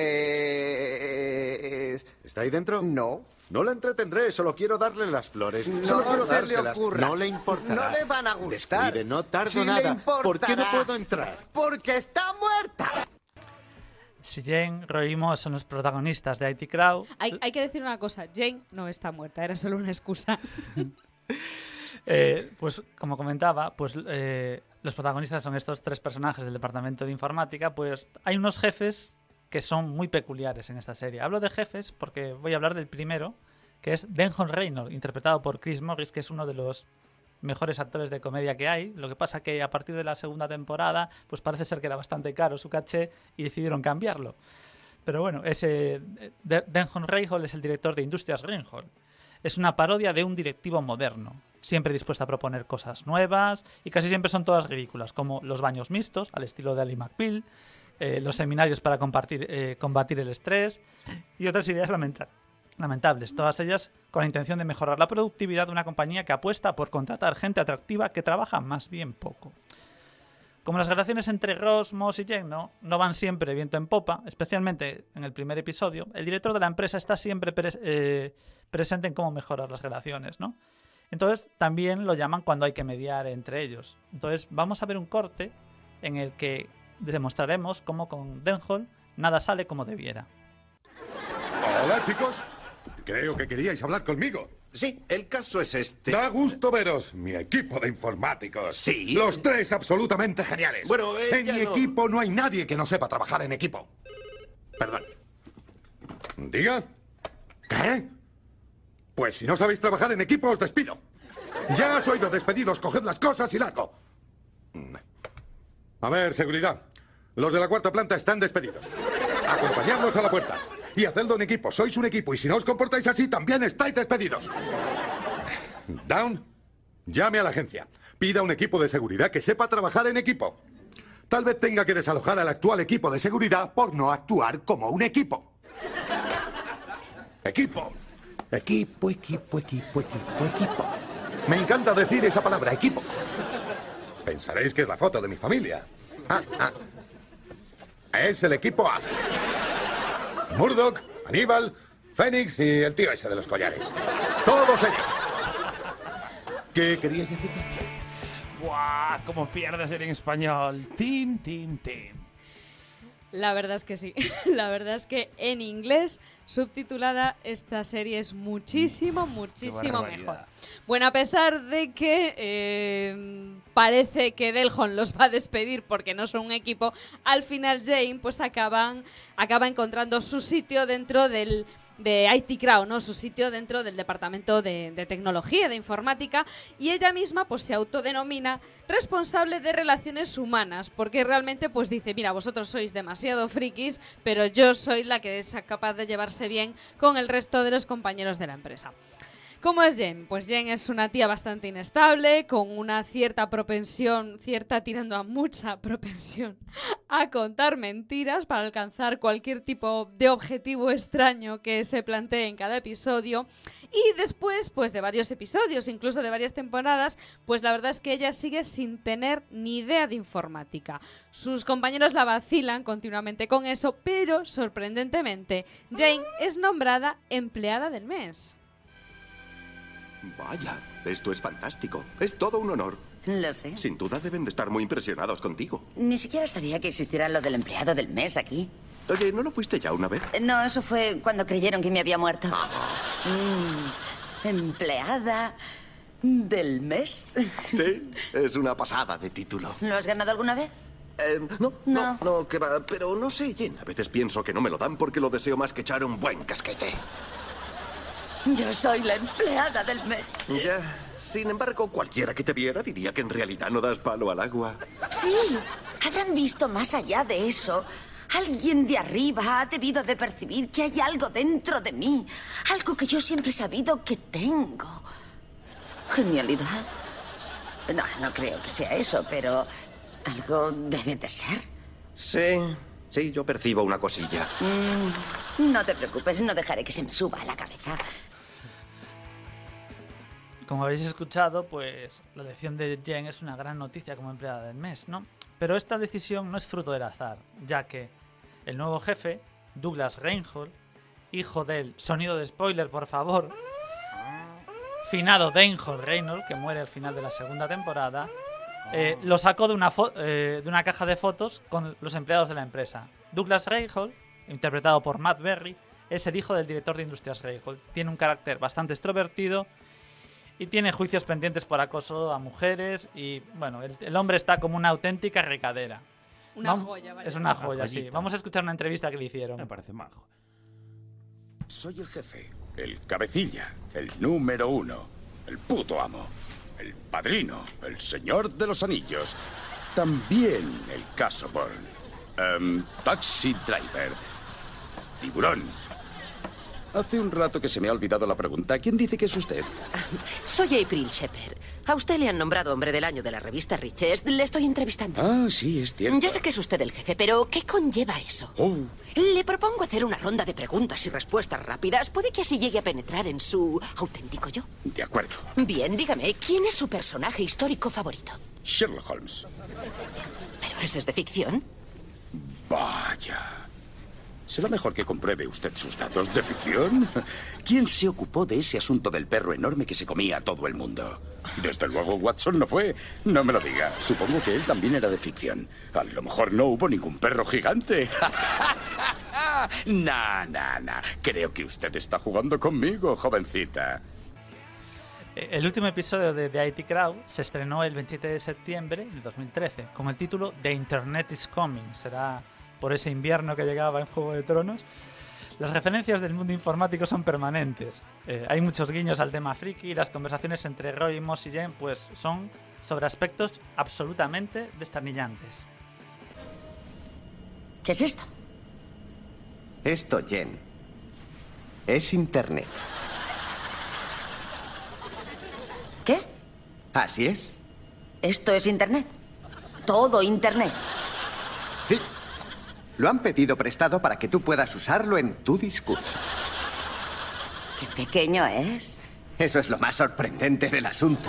Pues... ¿Está ahí dentro? No. No la entretendré, solo quiero darle las flores. No solo quiero se le dárselas. ocurra. No le importará. No le van a gustar. Descuide, no tardo Sí le nada. ¿Por qué no importará. puedo entrar? Porque está muerta. Si Jane, Roy y Moss son los protagonistas de I T Crowd. Hay, hay que decir una cosa, Jane no está muerta, era solo una excusa. eh, pues como comentaba, pues eh, los protagonistas son estos tres personajes del departamento de informática. Pues hay unos jefes que son muy peculiares en esta serie. Hablo de jefes porque voy a hablar del primero, que es Denholm Reynolds, interpretado por Chris Morris, que es uno de los mejores actores de comedia que hay. Lo que pasa que a partir de la segunda temporada pues parece ser que era bastante caro su caché y decidieron cambiarlo. Pero bueno, ese Denholm Reynolds es el director de Industrias Reynolds. Es una parodia de un directivo moderno, siempre dispuesto a proponer cosas nuevas y casi siempre son todas ridículas, como los baños mixtos al estilo de Ally McBeal, eh, los seminarios para compartir, eh, combatir el estrés y otras ideas lamentables. Lamentables, todas ellas con la intención de mejorar la productividad de una compañía que apuesta por contratar gente atractiva que trabaja más bien poco. Como las relaciones entre Ross, Moss y Jane no, no van siempre viento en popa, especialmente en el primer episodio, el director de la empresa está siempre pre eh, presente en cómo mejorar las relaciones, ¿no? Entonces también lo llaman cuando hay que mediar entre ellos. Entonces vamos a ver un corte en el que demostraremos cómo con Denholm nada sale como debiera. Hola, chicos. Creo que queríais hablar conmigo. Sí, el caso es este. Da gusto veros, mi equipo de informáticos. Sí. Los tres absolutamente geniales. Bueno, en ella mi no- equipo no hay nadie que no sepa trabajar en equipo. Perdón. ¿Diga? ¿Qué? Pues si no sabéis trabajar en equipo, os despido. Ya has oído despedidos, coged las cosas y largo. A ver, seguridad. Los de la cuarta planta están despedidos. Acompañadlos a la puerta. Y hacedlo en equipo. Sois un equipo y si no os comportáis así, también estáis despedidos. Down, llame a la agencia. Pida un equipo de seguridad que sepa trabajar en equipo. Tal vez tenga que desalojar al actual equipo de seguridad por no actuar como un equipo. Equipo. Equipo, equipo, equipo, equipo, equipo. Me encanta decir esa palabra, equipo. Pensaréis que es la foto de mi familia. Ah, ah. Es el equipo A. Murdoch, Aníbal, Fénix y el tío ese de los collares. Todos ellos. ¿Qué queríais decirme? ¡Buah! ¿Cómo pierdes en español? Team, team, team. La verdad es que sí. La verdad es que en inglés, subtitulada, esta serie es muchísimo, muchísimo mejor. Bueno, a pesar de que eh, parece que Deljon los va a despedir porque no son un equipo, al final Jane pues acaban, acaba encontrando su sitio dentro del de I T Crowd, ¿no? Su sitio dentro del departamento de, de tecnología, de informática, y ella misma pues se autodenomina responsable de relaciones humanas, porque realmente pues dice, mira, vosotros sois demasiado frikis, pero yo soy la que es capaz de llevarse bien con el resto de los compañeros de la empresa. ¿Cómo es Jen? Pues Jen es una tía bastante inestable, con una cierta propensión, cierta tirando a mucha propensión, a contar mentiras para alcanzar cualquier tipo de objetivo extraño que se plantee en cada episodio. Y después, pues de varios episodios, incluso de varias temporadas, pues la verdad es que ella sigue sin tener ni idea de informática. Sus compañeros la vacilan continuamente con eso, pero sorprendentemente, Jane es nombrada empleada del mes. Vaya, esto es fantástico. Es todo un honor. Lo sé. Sin duda deben de estar muy impresionados contigo. Ni siquiera sabía que existiera lo del empleado del mes aquí. Oye, ¿no lo fuiste ya una vez? No, eso fue cuando creyeron que me había muerto. Mm, empleada del mes. Sí, es una pasada de título. ¿Lo has ganado alguna vez? Eh, no, no, no, no, que va. Pero no sé, Jen. A veces pienso que no me lo dan porque lo deseo más que echar un buen casquete. Yo soy la empleada del mes. Ya. Sin embargo, cualquiera que te viera diría que en realidad no das palo al agua. Sí, habrán visto más allá de eso. Alguien de arriba ha debido de percibir que hay algo dentro de mí. Algo que yo siempre he sabido que tengo. ¿Genialidad? No, no creo que sea eso, pero algo debe de ser. Sí, sí, yo percibo una cosilla. Mm, no te preocupes, no dejaré que se me suba a la cabeza. Como habéis escuchado, pues la elección de Jen es una gran noticia como empleada del mes, ¿no? Pero esta decisión no es fruto del azar, ya que el nuevo jefe, Douglas Reinhold, hijo del sonido de spoiler, por favor, finado Reinhold Reinhold, que muere al final de la segunda temporada, eh, lo sacó de una, eh, de una caja de fotos con los empleados de la empresa. Douglas Reinhold, interpretado por Matt Berry, es el hijo del director de Industrias Reinhold. Tiene un carácter bastante extrovertido y tiene juicios pendientes por acoso a mujeres y, bueno, el, el hombre está como una auténtica recadera. Una Vam- joya, vaya. Es una Una joya, sí. joyita. Vamos a escuchar una entrevista que le hicieron. Me parece majo. Soy el jefe, el cabecilla, el número uno, el puto amo, el padrino, el señor de los anillos. También el caso Bourne. Em, taxi driver. Tiburón. Hace un rato que se me ha olvidado la pregunta. ¿Quién dice que es usted? Soy April Shepard. A usted le han nombrado hombre del año de la revista Riches. Le estoy entrevistando. Ah, sí, es cierto. Ya sé que es usted el jefe, pero ¿qué conlleva eso? Oh, Le propongo hacer una ronda de preguntas y respuestas rápidas. Puede que así llegue a penetrar en su auténtico yo. de acuerdo. Bien, dígame, ¿quién es su personaje histórico favorito? Sherlock Holmes. ¿Pero ese es de ficción? Vaya. Será mejor que compruebe usted sus datos de ficción. ¿Quién se ocupó de ese asunto del perro enorme que se comía a todo el mundo? Desde luego Watson no fue. No me lo diga. Supongo que él también era de ficción. A lo mejor no hubo ningún perro gigante. Nah, nah, nah. Creo que usted está jugando conmigo, jovencita. El último episodio de The I T Crowd se estrenó el veintisiete de septiembre del dos mil trece con el título The Internet is Coming. Será por ese invierno que llegaba en Juego de Tronos. Las referencias del mundo informático son permanentes. Eh, hay muchos guiños al tema friki y las conversaciones entre Roy, Moss y Jen pues, son sobre aspectos absolutamente desternillantes. ¿Qué es esto? Esto, Jen, es Internet. ¿Qué? Así es. Esto es Internet. Todo Internet. Sí. Lo han pedido prestado para que tú puedas usarlo en tu discurso. Qué pequeño es. Eso es lo más sorprendente del asunto.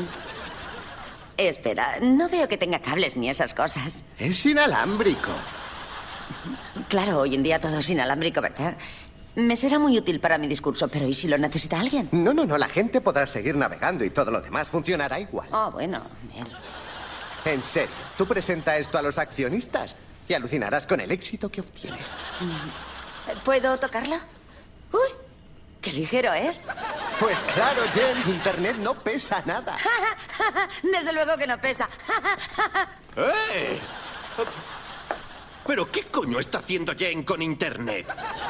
Espera, no veo que tenga cables ni esas cosas. Es inalámbrico. Claro, hoy en día todo es inalámbrico, ¿verdad? Me será muy útil para mi discurso, pero ¿y si lo necesita alguien? No, no, no, la gente podrá seguir navegando y todo lo demás funcionará igual. Oh, bueno, bien. En serio, tú presenta esto a los accionistas y alucinarás con el éxito que obtienes. ¿Puedo tocarlo? ¡Uy! ¡Qué ligero es! Pues claro, Jen, Internet no pesa nada. Desde luego que no pesa. ¡Eh! ¿Pero qué coño está haciendo Jen con Internet?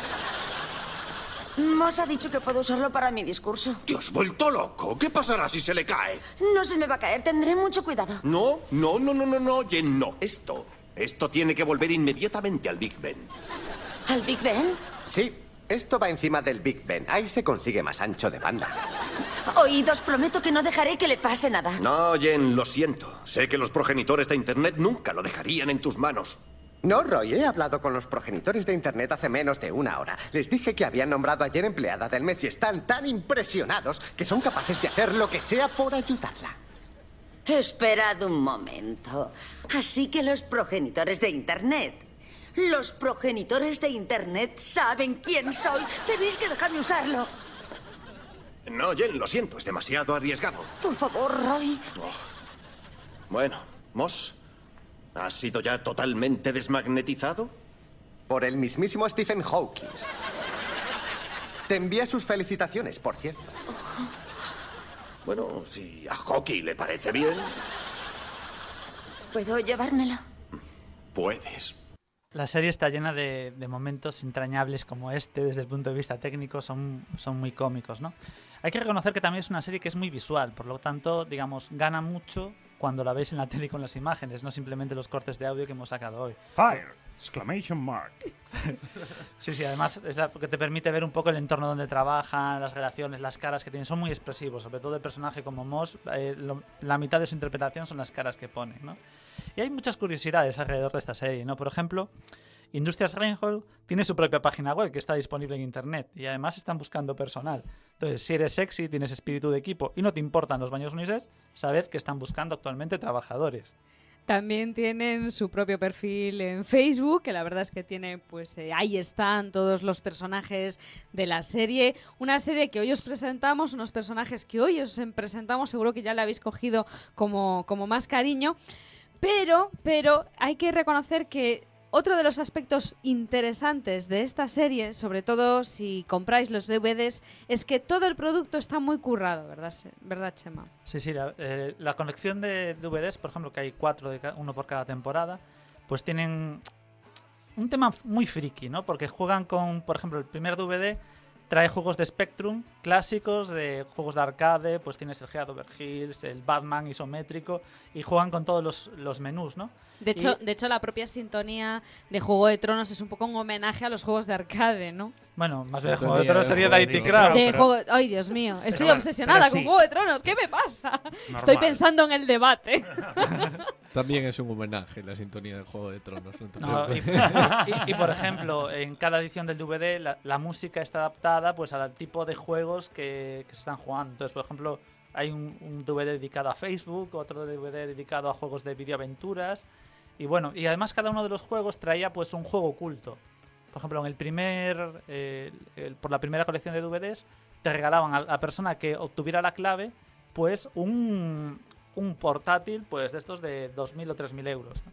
Moss ha dicho que puedo usarlo para mi discurso. ¿Te has vuelto loco? ¿Qué pasará si se le cae? No se me va a caer, tendré mucho cuidado. No, no, no, no, no, no, Jen, no. Esto, esto tiene que volver inmediatamente al Big Ben. ¿Al Big Ben? Sí, esto va encima del Big Ben. Ahí se consigue más ancho de banda. Oídos, prometo que no dejaré que le pase nada. No, Jen, lo siento. Sé que los progenitores de Internet nunca lo dejarían en tus manos. No, Roy, he hablado con los progenitores de Internet hace menos de una hora. Les dije que habían nombrado ayer empleada del mes y están tan impresionados que son capaces de hacer lo que sea por ayudarla. Esperad un momento. Así que los progenitores de Internet... Los progenitores de Internet saben quién soy. Tenéis que dejarme usarlo. No, Jen, lo siento, es demasiado arriesgado. Por favor, Roy. Oh. Bueno, Moss, ¿has sido ya totalmente desmagnetizado? Por el mismísimo Stephen Hawking. Te envía sus felicitaciones, por cierto. Bueno, si a Hawking le parece bien... ¿Puedo llevármelo? Puedes. La serie está llena de, de momentos entrañables como este, desde el punto de vista técnico, son, son muy cómicos, ¿no? Hay que reconocer que también es una serie que es muy visual, por lo tanto, digamos, gana mucho cuando la veis en la tele con las imágenes, no simplemente los cortes de audio que hemos sacado hoy. Fire! Exclamation mark. Sí, sí, además es la que te permite ver un poco el entorno donde trabajan, las relaciones, las caras que tienen, son muy expresivos, sobre todo el personaje como Moss, eh, lo, la mitad de su interpretación son las caras que pone, ¿no? Y hay muchas curiosidades alrededor de esta serie, ¿no? Por ejemplo, Industrias Reinhold tiene su propia página web que está disponible en internet y además están buscando personal. Entonces, si eres sexy, tienes espíritu de equipo y no te importan los baños unisex, sabed que están buscando actualmente trabajadores. También tienen su propio perfil en Facebook, que la verdad es que tiene, pues eh, ahí están todos los personajes de la serie. Una serie que hoy os presentamos, unos personajes que hoy os presentamos, seguro que ya le habéis cogido como, como más cariño. Pero, pero hay que reconocer que otro de los aspectos interesantes de esta serie, sobre todo si compráis los D V Ds, es que todo el producto está muy currado, ¿verdad, ¿verdad Chema? Sí, sí, la, eh, la colección de D V Ds, por ejemplo, que hay cuatro, de ca- uno por cada temporada, pues tienen un tema muy friki, ¿no? Porque juegan con, por ejemplo, el primer D V D trae juegos de Spectrum clásicos, de juegos de arcade, pues tienes el Head Over Heels, el Batman isométrico, y juegan con todos los, los menús, ¿no? De hecho, Y, de hecho, la propia sintonía de Juego de Tronos es un poco un homenaje a los juegos de arcade, ¿no? bueno, más bien Sintonía Juego de Tronos de sería Juego de de I T Tronos. Crowd. De pero- juego... Ay, Dios mío, estoy bueno, obsesionada pero con sí. Juego de Tronos. ¿Qué me pasa? Normal. Estoy pensando en el debate. También es un homenaje la sintonía del Juego de Tronos. No te No, y, preocupes. y- y, por ejemplo, en cada edición del D V D la, la música está adaptada pues al tipo de juegos que, que se están jugando. Entonces, por ejemplo, hay un, un D V D dedicado a Facebook, otro D V D dedicado a juegos de videoaventuras. Y bueno, y además cada uno de los juegos traía pues un juego oculto. Por ejemplo, en el primer, eh, el- por la primera colección de D V Ds te regalaban a la persona que obtuviera la clave pues un, un portátil pues de estos de dos mil o tres mil euros, ¿no?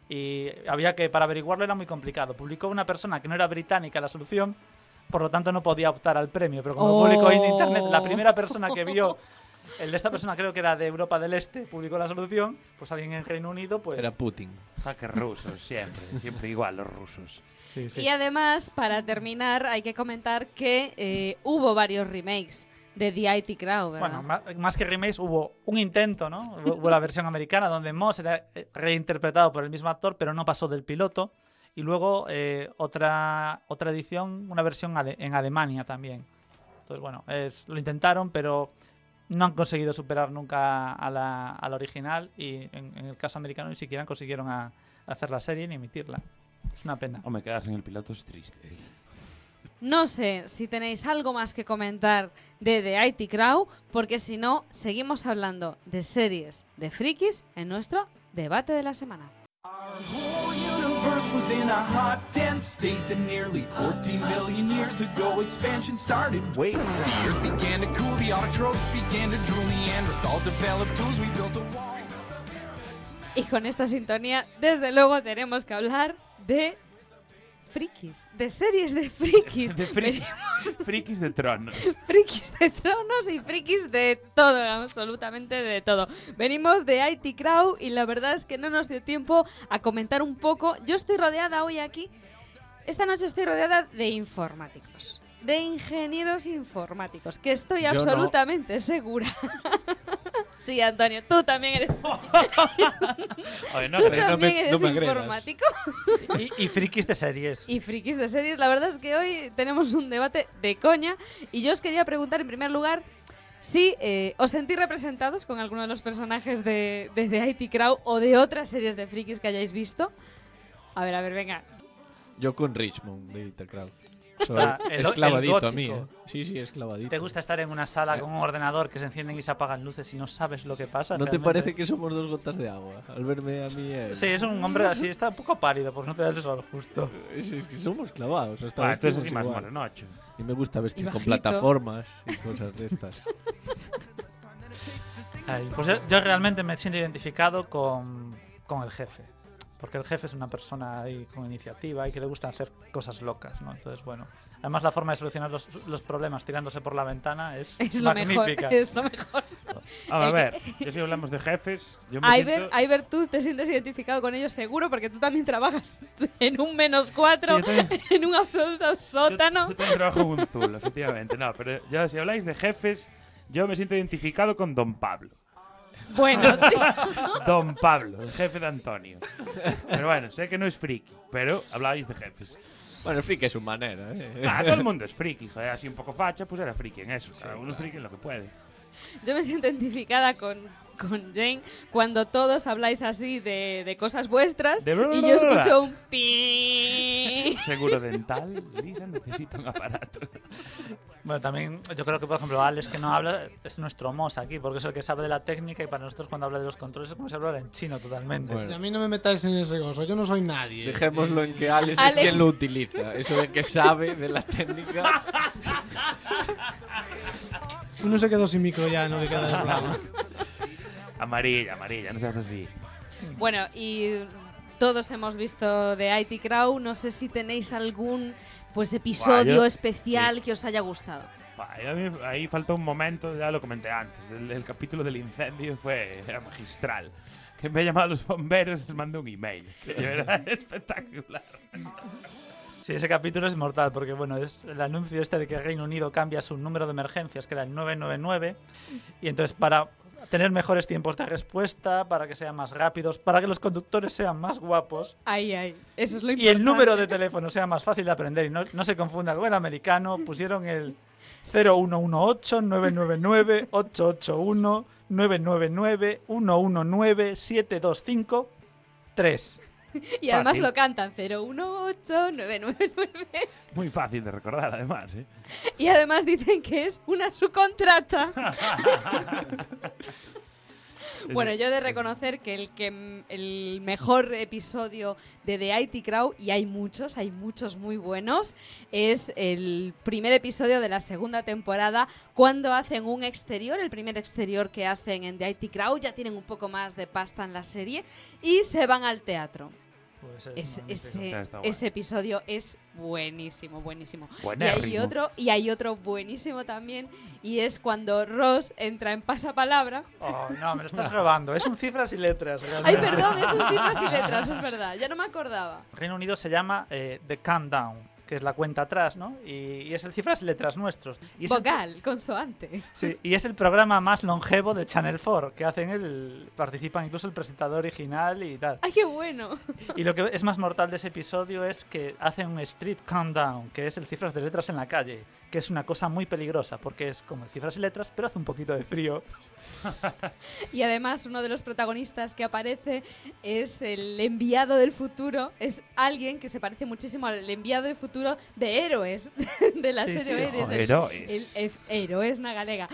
y había que, para averiguarlo era muy complicado. Publicó una persona que no era británica la solución, por lo tanto no podía optar al premio, pero como Oh. publicó en internet, la primera persona que vio, el de esta persona creo que era de Europa del Este, publicó la solución, pues alguien en Reino Unido, pues... Era Putin. Hackers rusos, siempre, siempre igual los rusos. Sí, sí. Y además, para terminar, hay que comentar que eh, hubo varios remakes de The I T Crowd, ¿verdad? Bueno, ma- más que remakes hubo un intento, ¿no? Hubo la versión americana donde Moss era eh, reinterpretado por el mismo actor, pero no pasó del piloto. Y luego eh, otra, otra edición, una versión ale- en Alemania también. Entonces, bueno, es, lo intentaron, pero no han conseguido superar nunca a la, a la original. Y en, en el caso americano ni siquiera consiguieron a, a hacer la serie ni emitirla. Es una pena. O me quedas en el piloto, es triste. No sé si tenéis algo más que comentar de The I T Crowd, porque si no, seguimos hablando de series de frikis en nuestro debate de la semana. Universe was in a hot, dense state that nearly fourteen billion years ago expansion started. Wait, the earth began to cool, the autotrophs began to drool, Neanderthals developed tools, we built a wall. Y con esta sintonía, desde luego, tenemos que hablar de frikis, de series de frikis. De fri- frikis de tronos. Frikis de tronos y frikis de todo, absolutamente de todo. Venimos de I T Crowd y la verdad es que no nos dio tiempo a comentar un poco. Yo estoy rodeada hoy aquí, esta noche estoy rodeada de informáticos, de ingenieros informáticos, que estoy Yo no. absolutamente segura. Sí, Antonio, tú también eres, Oye, no, tú creo- también no me- eres no me agredas. informático. Y, y frikis de series. Y frikis de series, la verdad es que hoy tenemos un debate de coña y yo os quería preguntar en primer lugar si eh, os sentís representados con alguno de los personajes de, de The I T Crowd o de otras series de frikis que hayáis visto. A ver, a ver, venga. Yo con Richmond de Intercrowd. Soy Está el- el esclavadito a mí, gótico. ¿eh? Sí, sí, esclavadito. ¿Te gusta estar en una sala con un ordenador que se encienden y se apagan luces y no sabes lo que pasa? ¿No te realmente? parece que somos dos gotas de agua? Al verme a mí... eh, Sí, es un hombre así, está un poco pálido, porque no te da el sol justo. Es, es que somos clavados. Hasta Ah, esto es vestimos así más igual. morenocho. Y me gusta vestir Y con bajito. plataformas y cosas de estas. Ay, pues yo, yo realmente me siento identificado con, con el jefe. Porque el jefe es una persona ahí con iniciativa y que le gusta hacer cosas locas, ¿no? Entonces, bueno. Además, la forma de solucionar los, los problemas tirándose por la ventana es, Es lo mejor, magnífica. es lo mejor. A El ver, que- yo si hablamos de jefes, yo me Aiber, siento... Aiber, tú te sientes identificado con ellos seguro porque tú también trabajas en un menos cuatro, Sí, yo también. en un absoluto sótano. Yo también trabajo en un Zul, efectivamente. No, pero ya si habláis de jefes, yo me siento identificado con Don Pablo. Bueno, tío. Don Pablo, el jefe de Antonio. Pero bueno, sé que no es friki, pero habláis de jefes. Bueno, el friki es su manera, ¿eh? Ah, todo el mundo es friki, joder, así un poco facha, pues era friki en eso. Cada uno es friki en lo que puede. Yo me siento identificada con, con Jane cuando todos habláis así de, de cosas vuestras De bla, bla, y bla, yo bla, bla. escucho un pi. Seguro dental, Lisa necesita un aparato. Bueno, también yo creo que, por ejemplo, Alex, que no habla, es nuestro Moss aquí, porque es el que sabe de la técnica y para nosotros cuando habla de los controles es como si hablara en chino totalmente. Y a mí no me metáis en ese gozo, yo no soy nadie. Dejémoslo en que Alex, Alex. es quien lo utiliza. Eso de que sabe de la técnica. Uno se quedó sin micro ya, no le queda del programa. Amarilla, amarilla, no seas así. Bueno, y todos hemos visto de I T Crowd. No sé si tenéis algún pues episodio Buah, yo- especial que os haya gustado. Bah, y a mí ahí faltó un momento, ya lo comenté antes, el, el capítulo del incendio fue era magistral. Que me llamado a los bomberos les mandé un email. Que era espectacular. Sí, ese capítulo es mortal porque, bueno, es el anuncio este de que Reino Unido cambia su número de emergencias, que era el nueve nueve nueve, y entonces para tener mejores tiempos de respuesta, para que sean más rápidos, para que los conductores sean más guapos Ay, ay, eso es lo y importante. el número de teléfono sea más fácil de aprender y no, no se confunda el buen americano, pusieron el cero uno uno ocho nueve nueve nueve ocho ocho uno nueve nueve nueve uno uno nueve siete dos cinco tres. Y además Fácil. lo cantan cero uno ocho nueve nueve nueve. Muy fácil de recordar, además, ¿eh? Y además dicen que es una subcontrata. Bueno, yo he de reconocer que el, que m- el mejor episodio de The I T Crowd, y hay muchos, hay muchos muy buenos, es el primer episodio de la segunda temporada, cuando hacen un exterior, el primer exterior que hacen en The I T Crowd, ya tienen un poco más de pasta en la serie, y se van al teatro. Pues Es- magnífico. ese, Está guay. ese episodio es buenísimo, buenísimo. Y hay Buenérrimo. otro, y hay otro buenísimo también, y es cuando Ross entra en pasapalabra. Oh, no, me lo estás grabando. Es un cifras y letras. Ay, realmente. perdón, es un cifras y letras, es verdad, ya no me acordaba. Reino Unido se llama eh, The Countdown, que es la cuenta atrás, ¿no? Y, y es el cifras y letras nuestros. Y es el- Vocal, consoante. Sí, y es el programa más longevo de Channel cuatro, que hacen el participan incluso el presentador original y tal. ¡Ay, qué bueno! Y lo que es más mortal de ese episodio es que hacen un street countdown, que es el cifras de letras en la calle, que es una cosa muy peligrosa porque es como el cifras y letras, pero hace un poquito de frío. Y además uno de los protagonistas que aparece es el enviado del futuro, es alguien que se parece muchísimo al enviado del futuro de Héroes, de la Sí, serie sí. Héroes. Ojo, el- Héroes. el- el- Héroes, na galega.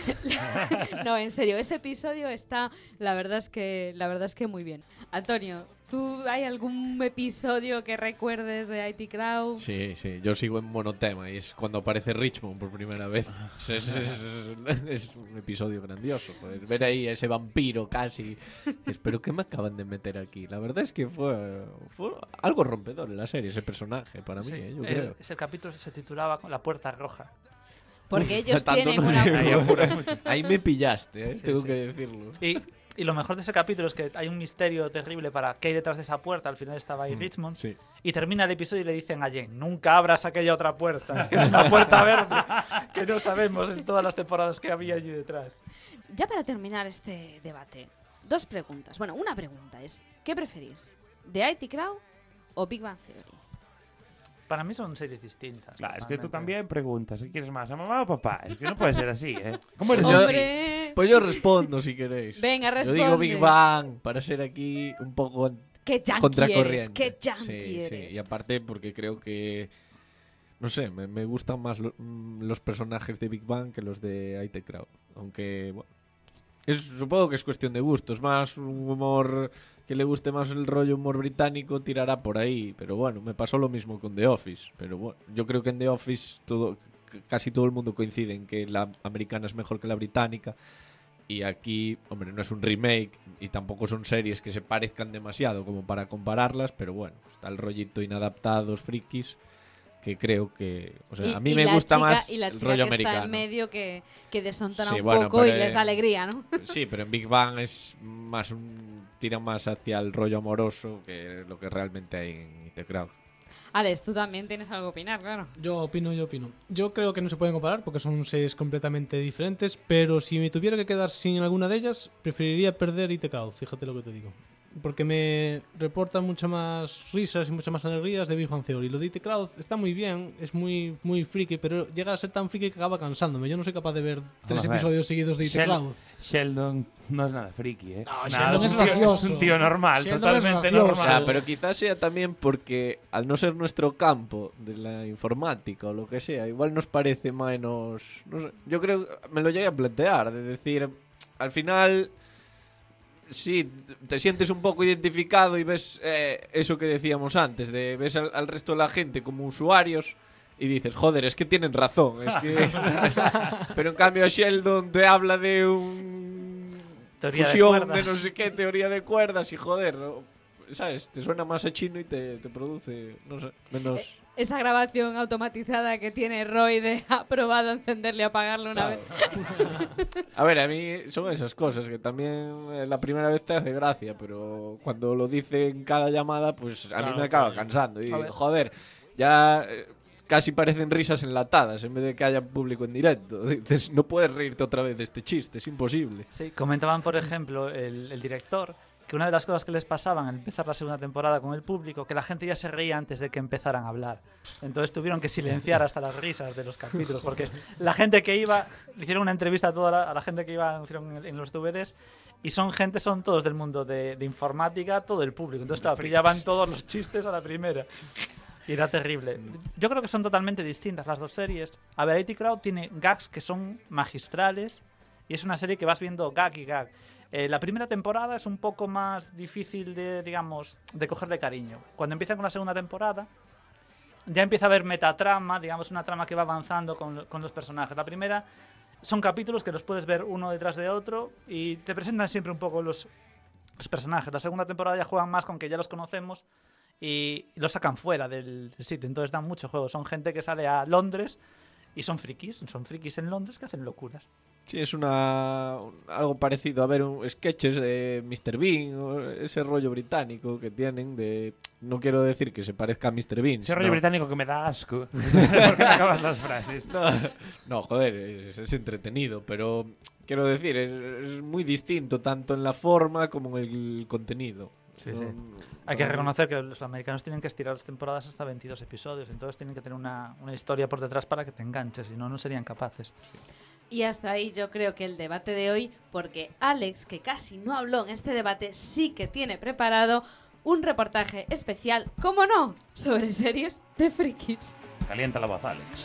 No, en serio, ese episodio está, la verdad es que, la verdad es que muy bien. Antonio, ¿tú hay algún episodio que recuerdes de I T Crowd? Sí, sí, yo sigo en monotema y es cuando aparece Richmond por primera vez. Es, es- es- es un episodio grandioso. Joder. Ver ahí a ese vampiro casi. Espero que me acaban de meter aquí. La verdad es que fue, fue algo rompedor en la serie ese personaje para mí, Sí, eh, yo el- creo. ese capítulo se titulaba La Puerta Roja. Porque ellos Tanto tienen no una... digo. Ahí apuras mucho. Ahí me pillaste, eh, Sí, tengo sí. que decirlo. Y, y lo mejor de ese capítulo es que hay un misterio terrible para qué hay detrás de esa puerta. Al final estaba ahí Mm, Richmond. sí. Y termina el episodio y le dicen a Jane, nunca abras aquella otra puerta, que es una puerta verde, que no sabemos en todas las temporadas que había allí detrás. Ya para terminar este debate, dos preguntas. Bueno, una pregunta es, ¿qué preferís? ¿The I T Crowd o Big Bang Theory? Para mí son series distintas. Claro, es que tú totalmente. también preguntas, ¿qué quieres más, a mamá o papá? Es que no puede ser así, ¿eh? ¿Cómo eres Pues yo- así? ¡Hombre! Pues yo respondo si queréis. Venga, Yo responde. digo Big Bang para ser aquí un poco ¡Qué yankee contracorriente. eres! ¡Qué yankee Sí, eres! sí, y aparte porque creo que no sé, me, me gustan más lo- mm, los personajes de Big Bang que los de I T Crowd, aunque bueno, es, supongo que es cuestión de gustos, más un humor que le guste más el rollo humor británico tirará por ahí, pero bueno, me pasó lo mismo con The Office, pero bueno, yo creo que en The Office todo c- casi todo el mundo coincide en que la americana es mejor que la británica. Y aquí, hombre, no es un remake y tampoco son series que se parezcan demasiado como para compararlas, pero bueno, está el rollito inadaptados, frikis, que creo que... O sea, Y- a mí y me la gusta chica- más y la el chica rollo que está americano. en medio que, que desontona Sí, un bueno, poco y pero, les da eh, alegría, ¿no? Sí, pero en Big Bang es más un... tira más hacia el rollo amoroso que lo que realmente hay en I T Crowd. Alex, tú también tienes algo que opinar, claro. Yo opino, yo opino. Yo creo que no se pueden comparar porque son series completamente diferentes, pero si me tuviera que quedar sin alguna de ellas, preferiría perder I T Crowd, fíjate lo que te digo. Porque me reporta muchas más risas y muchas más alegrías de Big Bang Theory. Lo de I T Crowd está muy bien, es muy, muy friki, pero llega a ser tan friki que acaba cansándome. Yo no soy capaz de ver tres Vamos a ver. episodios seguidos de I T Shel- Crowd. Sheldon no es nada friki, ¿eh? No, Nada, Sheldon es un tío- gracioso. es un tío normal, Sheldon es totalmente gracioso. O normal. sea, pero quizás sea también porque al no ser nuestro campo de la informática o lo que sea, igual nos parece menos... No sé, yo creo, me lo llegué a plantear, de decir, al final, sí, te sientes un poco identificado y ves eh, eso que decíamos antes, de ves al, al resto de la gente como usuarios y dices, joder, es que tienen razón, es que... pero en cambio Sheldon te habla de un... Teoría de fusión de, cuerdas. no sé qué, teoría de cuerdas y joder, ¿sabes? Te suena más a chino y te, te produce, no sé, menos... Esa grabación automatizada que tiene Roy de ha probado encenderle y apagarle una Claro. vez. A ver, a mí son esas cosas que también eh, la primera vez te hace gracia, pero cuando lo dice en cada llamada, pues a mí Claro, me acaba claro. cansando. Y A digo, ver. joder, ya eh, casi parecen risas enlatadas en vez de que haya público en directo. Dices, no puedes reírte otra vez de este chiste, es imposible. Sí, comentaban, por ejemplo, el, el director, que una de las cosas que les pasaban al empezar la segunda temporada con el público, que la gente ya se reía antes de que empezaran a hablar. Entonces tuvieron que silenciar hasta las risas de los capítulos, porque la gente que iba, le hicieron una entrevista a toda la, a la gente que iba anunciaron en, en los D V Ds, y son gente, son todos del mundo de, de informática, todo el público. Entonces, claro, pillaban todos los chistes a la primera. Y era terrible. Yo creo que son totalmente distintas las dos series. A ver, I T Crowd tiene gags que son magistrales, y es una serie que vas viendo gag y gag. Eh, la primera temporada es un poco más difícil de, digamos, de cogerle cariño. Cuando empieza con la segunda temporada, ya empieza a haber metatrama, digamos, una trama que va avanzando con, con los personajes. La primera son capítulos que los puedes ver uno detrás de otro y te presentan siempre un poco los, los personajes. La segunda temporada ya juegan más con que ya los conocemos y lo sacan fuera del, del sitio. Entonces dan mucho juego. Son gente que sale a Londres y son frikis. Son frikis en Londres que hacen locuras. Sí, es una algo parecido a ver un, sketches de míster Bean, o ese rollo británico que tienen de... No quiero decir que se parezca a míster Bean. Ese rollo no. británico que me da asco. ¿Por qué acabas las frases? No, no joder, es, es entretenido, pero quiero decir, es, es muy distinto tanto en la forma como en el contenido. Sí, no, sí. Hay que reconocer que los americanos tienen que estirar las temporadas hasta veintidós episodios, entonces tienen que tener una, una historia por detrás para que te enganches, si no, no serían capaces. Sí. Y hasta ahí yo creo que el debate de hoy, porque Alex, que casi no habló en este debate, sí que tiene preparado un reportaje especial, ¿cómo no?, sobre series de frikis. Calienta la voz, Alex.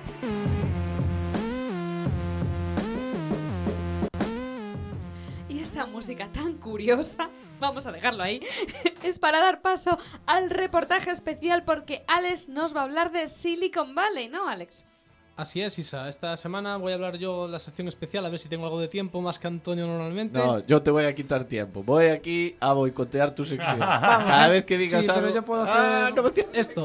Y esta música tan curiosa, vamos a dejarlo ahí, es para dar paso al reportaje especial, porque Alex nos va a hablar de Silicon Valley, ¿no, Alex? Así es, Isa. Esta semana voy a hablar yo la sección especial, a ver si tengo algo de tiempo, más que Antonio normalmente. No, yo te voy a quitar tiempo. Voy aquí a boicotear tu sección. Vamos, Cada ¿eh? vez que digas sí, algo... pero yo puedo hacer Ah, no me... esto.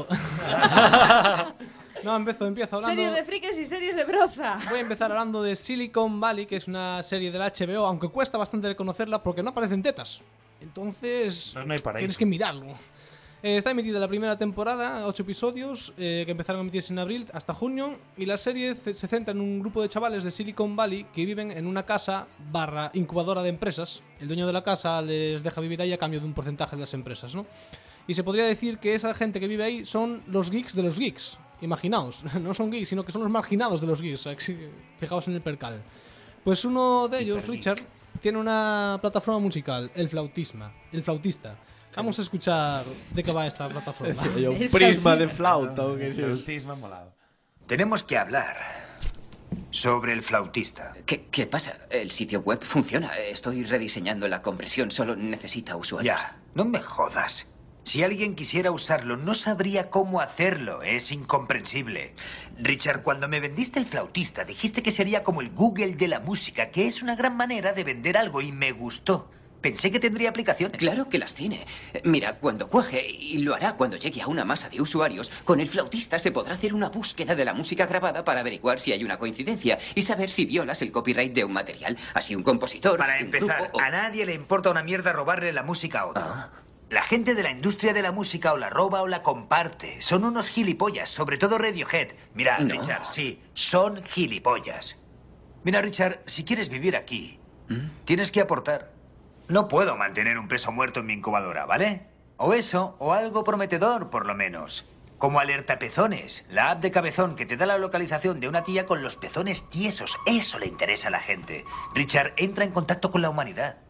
No, empiezo, empiezo hablando... Series de frikis y series de broza. Voy a empezar hablando de Silicon Valley, que es una serie de la H B O, aunque cuesta bastante reconocerla porque no aparecen tetas. Entonces, no hay tienes que mirarlo. Eh, está emitida la primera temporada, ocho episodios, eh, que empezaron a emitirse en abril hasta junio, y la serie se centra en un grupo de chavales de Silicon Valley que viven en una casa barra incubadora de empresas. El dueño de la casa les deja vivir ahí a cambio de un porcentaje de las empresas, ¿no? Y se podría decir que esa gente que vive ahí son los geeks de los geeks. Imaginaos, no son geeks, sino que son los marginados de los geeks. Fijaos en el percal. Pues uno de ellos, Richard, tiene una plataforma musical, el flautisma, el flautista. Vamos a escuchar de qué va esta plataforma. Un prisma de flauta o qué sé. El flautismo molado. Tenemos que hablar sobre el flautista. ¿Qué, ¿Qué pasa? El sitio web funciona. Estoy rediseñando la compresión. Solo necesita usuarios. Ya, no me jodas. Si alguien quisiera usarlo, no sabría cómo hacerlo. Es incomprensible. Richard, cuando me vendiste el flautista, dijiste que sería como el Google de la música, que es una gran manera de vender algo y me gustó. Pensé que tendría aplicaciones. Claro que las tiene. Mira, cuando cuaje, y lo hará cuando llegue a una masa de usuarios, con el flautista se podrá hacer una búsqueda de la música grabada para averiguar si hay una coincidencia y saber si violas el copyright de un material. Así un compositor... Para un empezar, grupo o... a nadie le importa una mierda robarle la música a otro. Ah. La gente de la industria de la música o la roba o la comparte. Son unos gilipollas, sobre todo Radiohead. Mira, No. Richard, sí, son gilipollas. Mira, Richard, si quieres vivir aquí, ¿Mm? tienes que aportar. No puedo mantener un peso muerto en mi incubadora, ¿vale? O eso, o algo prometedor, por lo menos. Como Alerta Pezones, la app de cabezón que te da la localización de una tía con los pezones tiesos. Eso le interesa a la gente. Richard, entra en contacto con la humanidad.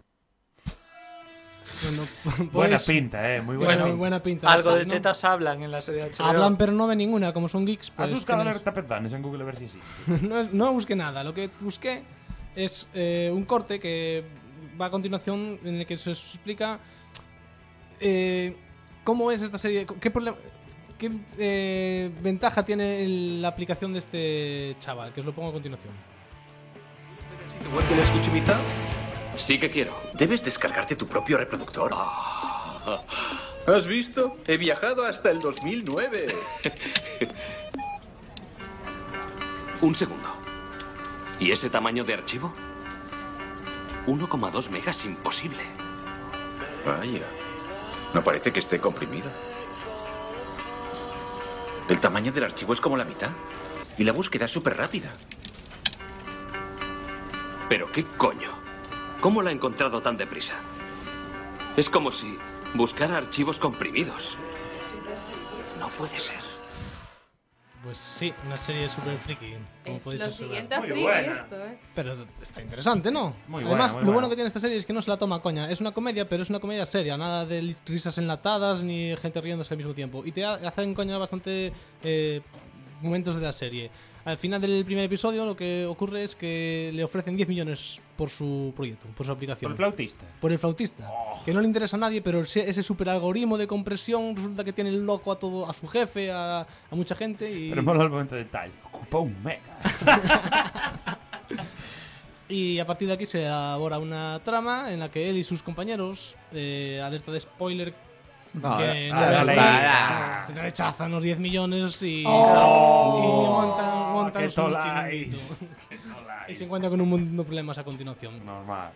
Bueno, pues, Buena pinta, eh. Muy buena bueno, pinta. buena pinta. Algo de ¿no? tetas hablan en la serie de H B O. Hablan, pero no ven ninguna, como son geeks. Pues ¿Has buscado tienes- alerta pezones en Google a ver si existe? no, es- no busqué nada. Lo que busqué es eh, un corte que va a continuación en el que se explica eh, cómo es esta serie, qué problema, qué eh, ventaja tiene el- la aplicación de este chaval, que os lo pongo a continuación. ¿Sitio web del escuchimizado? Sí que quiero. Debes descargarte tu propio reproductor. ¿Has visto? He viajado hasta el dos mil nueve. Un segundo. ¿Y ese tamaño de archivo? uno coma dos megas, imposible. Vaya. No parece que esté comprimido. El tamaño del archivo es como la mitad. Y la búsqueda es súper rápida. ¿Pero qué coño? ¿Cómo la ha encontrado tan deprisa? Es como si buscara archivos comprimidos. No puede ser. Pues sí, una serie súper friki. como Es podéis lo observar. siguiente a friki esto, ¿eh? Pero está interesante, ¿no? Muy Además, buena, muy lo bueno buena. que tiene esta serie es que no se la toma a coña. Es una comedia, pero es una comedia seria. Nada de li- risas enlatadas ni gente riéndose al mismo tiempo. Y te ha- hacen coña bastante eh, momentos de la serie. Al final del primer episodio lo que ocurre es que le ofrecen diez millones por su proyecto, por su aplicación. ¿Por el flautista? Por el flautista. Que no le interesa a nadie, pero ese, ese super algoritmo de compresión resulta que tiene loco a todo, a su jefe, a, a mucha gente. Y... Pero mola el momento de detalle. Ocupa un mega. Y a partir de aquí se elabora una trama en la que él y sus compañeros, eh, alerta de spoiler, No, que ah, no, dale, no, dale. no, rechazan los diez millones y, Oh, y montan, montan qué su toláis, chiringuito. Y se encuentran con un montón de problemas a continuación. Normal.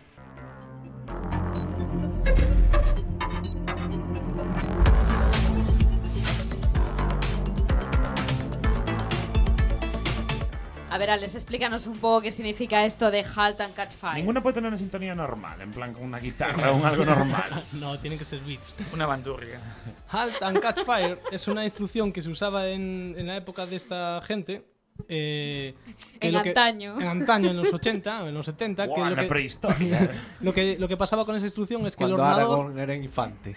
A ver, Alex, explícanos un poco qué significa esto de Halt and Catch Fire. Ninguno puede tener una sintonía normal, en plan con una guitarra o un algo normal. No, tienen que ser beats. Una bandurria. Halt and Catch Fire es una instrucción que se usaba en, en la época de esta gente. Eh, que En lo que- antaño. En antaño, en los ochenta o en los setenta. Buah, que lo en la que, prehistoria. lo, que, lo que pasaba con esa instrucción es que Cuando el ordenador. Aragorn era infante.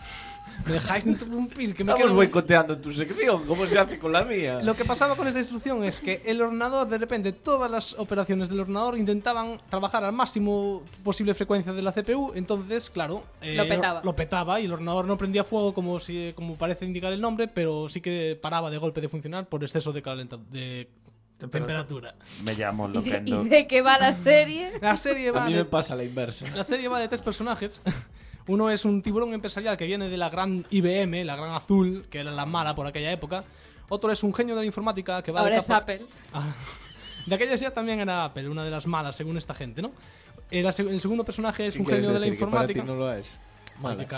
Me dejáis de interrumpir, que me Estamos quiero. boicoteando tu sección. ¿Cómo se hace con la mía? Lo que pasaba con esta instrucción es que el ordenador, de repente, todas las operaciones del ordenador intentaban trabajar al máximo posible frecuencia de la C P U. Entonces, claro, eh, Lo petaba. lo petaba y el ordenador no prendía fuego como, si, como parece indicar el nombre, pero sí que paraba de golpe de funcionar por exceso de, calenta de temperatura. Me llamo ¿Y de, Loquendo. y de qué va la serie? La serie va A mí de- me pasa la inversa. La serie va de tres personajes. Uno es un tiburón empresarial que viene de la gran I B M, la gran azul, que era la mala por aquella época. Otro es un genio de la informática que va Ahora de es capa- Apple. Ah, de aquella ya también era Apple, una de las malas, según esta gente, ¿no? El, ase- el segundo personaje es ¿Qué un quieres genio de la decir? ¿Que para ti informática. no lo es? Ay, Mala. qué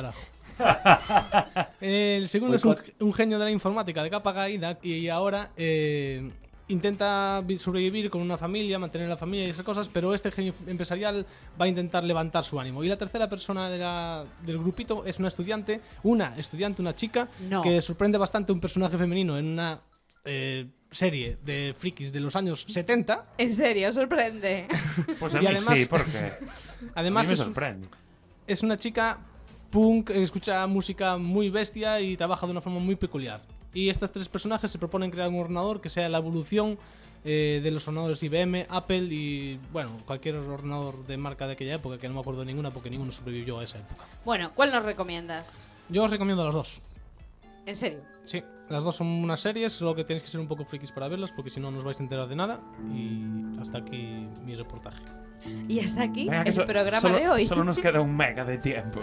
carajo. El segundo es un, Boicot. un genio de la informática de capa caída y ahora eh, intenta vi- sobrevivir con una familia, mantener la familia y esas cosas, pero este genio empresarial va a intentar levantar su ánimo. Y la tercera persona de la- del grupito es una estudiante, una estudiante, una chica, No. que sorprende bastante un personaje femenino en una eh, serie de frikis de los años setenta. En serio, sorprende. Pues a Y mí además- sí, porque Además a mí me es- sorprende. Es una chica punk, eh, escucha música muy bestia y trabaja de una forma muy peculiar. Y estos tres personajes se proponen crear un ordenador que sea la evolución eh, de los ordenadores I B M, Apple y, bueno, cualquier ordenador de marca de aquella época, que no me acuerdo de ninguna porque ninguno sobrevivió a esa época. Bueno, ¿cuál nos recomiendas? Yo os recomiendo las dos. En serio. Sí, las dos son unas series, solo que tenéis que ser un poco frikis para verlas porque si no, no os vais a enterar de nada. Y hasta aquí mi reportaje. Y hasta aquí Venga, que el so- programa solo, de hoy. Solo nos queda un mega de tiempo.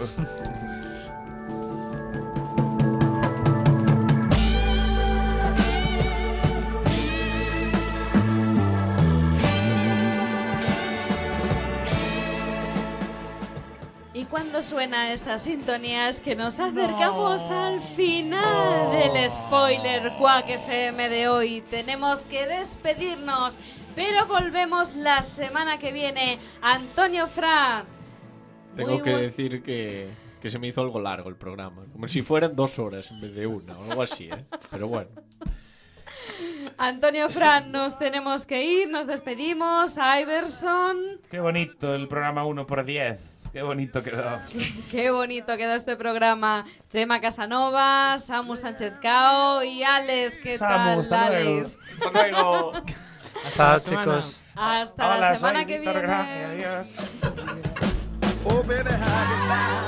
Y cuando suena esta sintonía es que nos acercamos al final Oh. del spoiler Quack F M de hoy. Tenemos que despedirnos, pero volvemos la semana que viene. Antonio Fran. Tengo muy que buen- decir que, que se me hizo algo largo el programa. Como si fueran dos horas en vez de una o algo así, ¿eh? Pero bueno. Antonio Fran, nos tenemos que ir, nos despedimos. Iverson. Qué bonito el programa uno por diez. Qué bonito quedó. Qué bonito quedó este programa. Chema Casanova, Samu Sánchez Cao y Alex. ¿Qué Samu, tal, hasta luego. Alex? Hasta luego. Chao, la semana. chicos. Hasta Hola, la semana soy que Víctor viene. Gracia, adiós. Oh, baby, how you like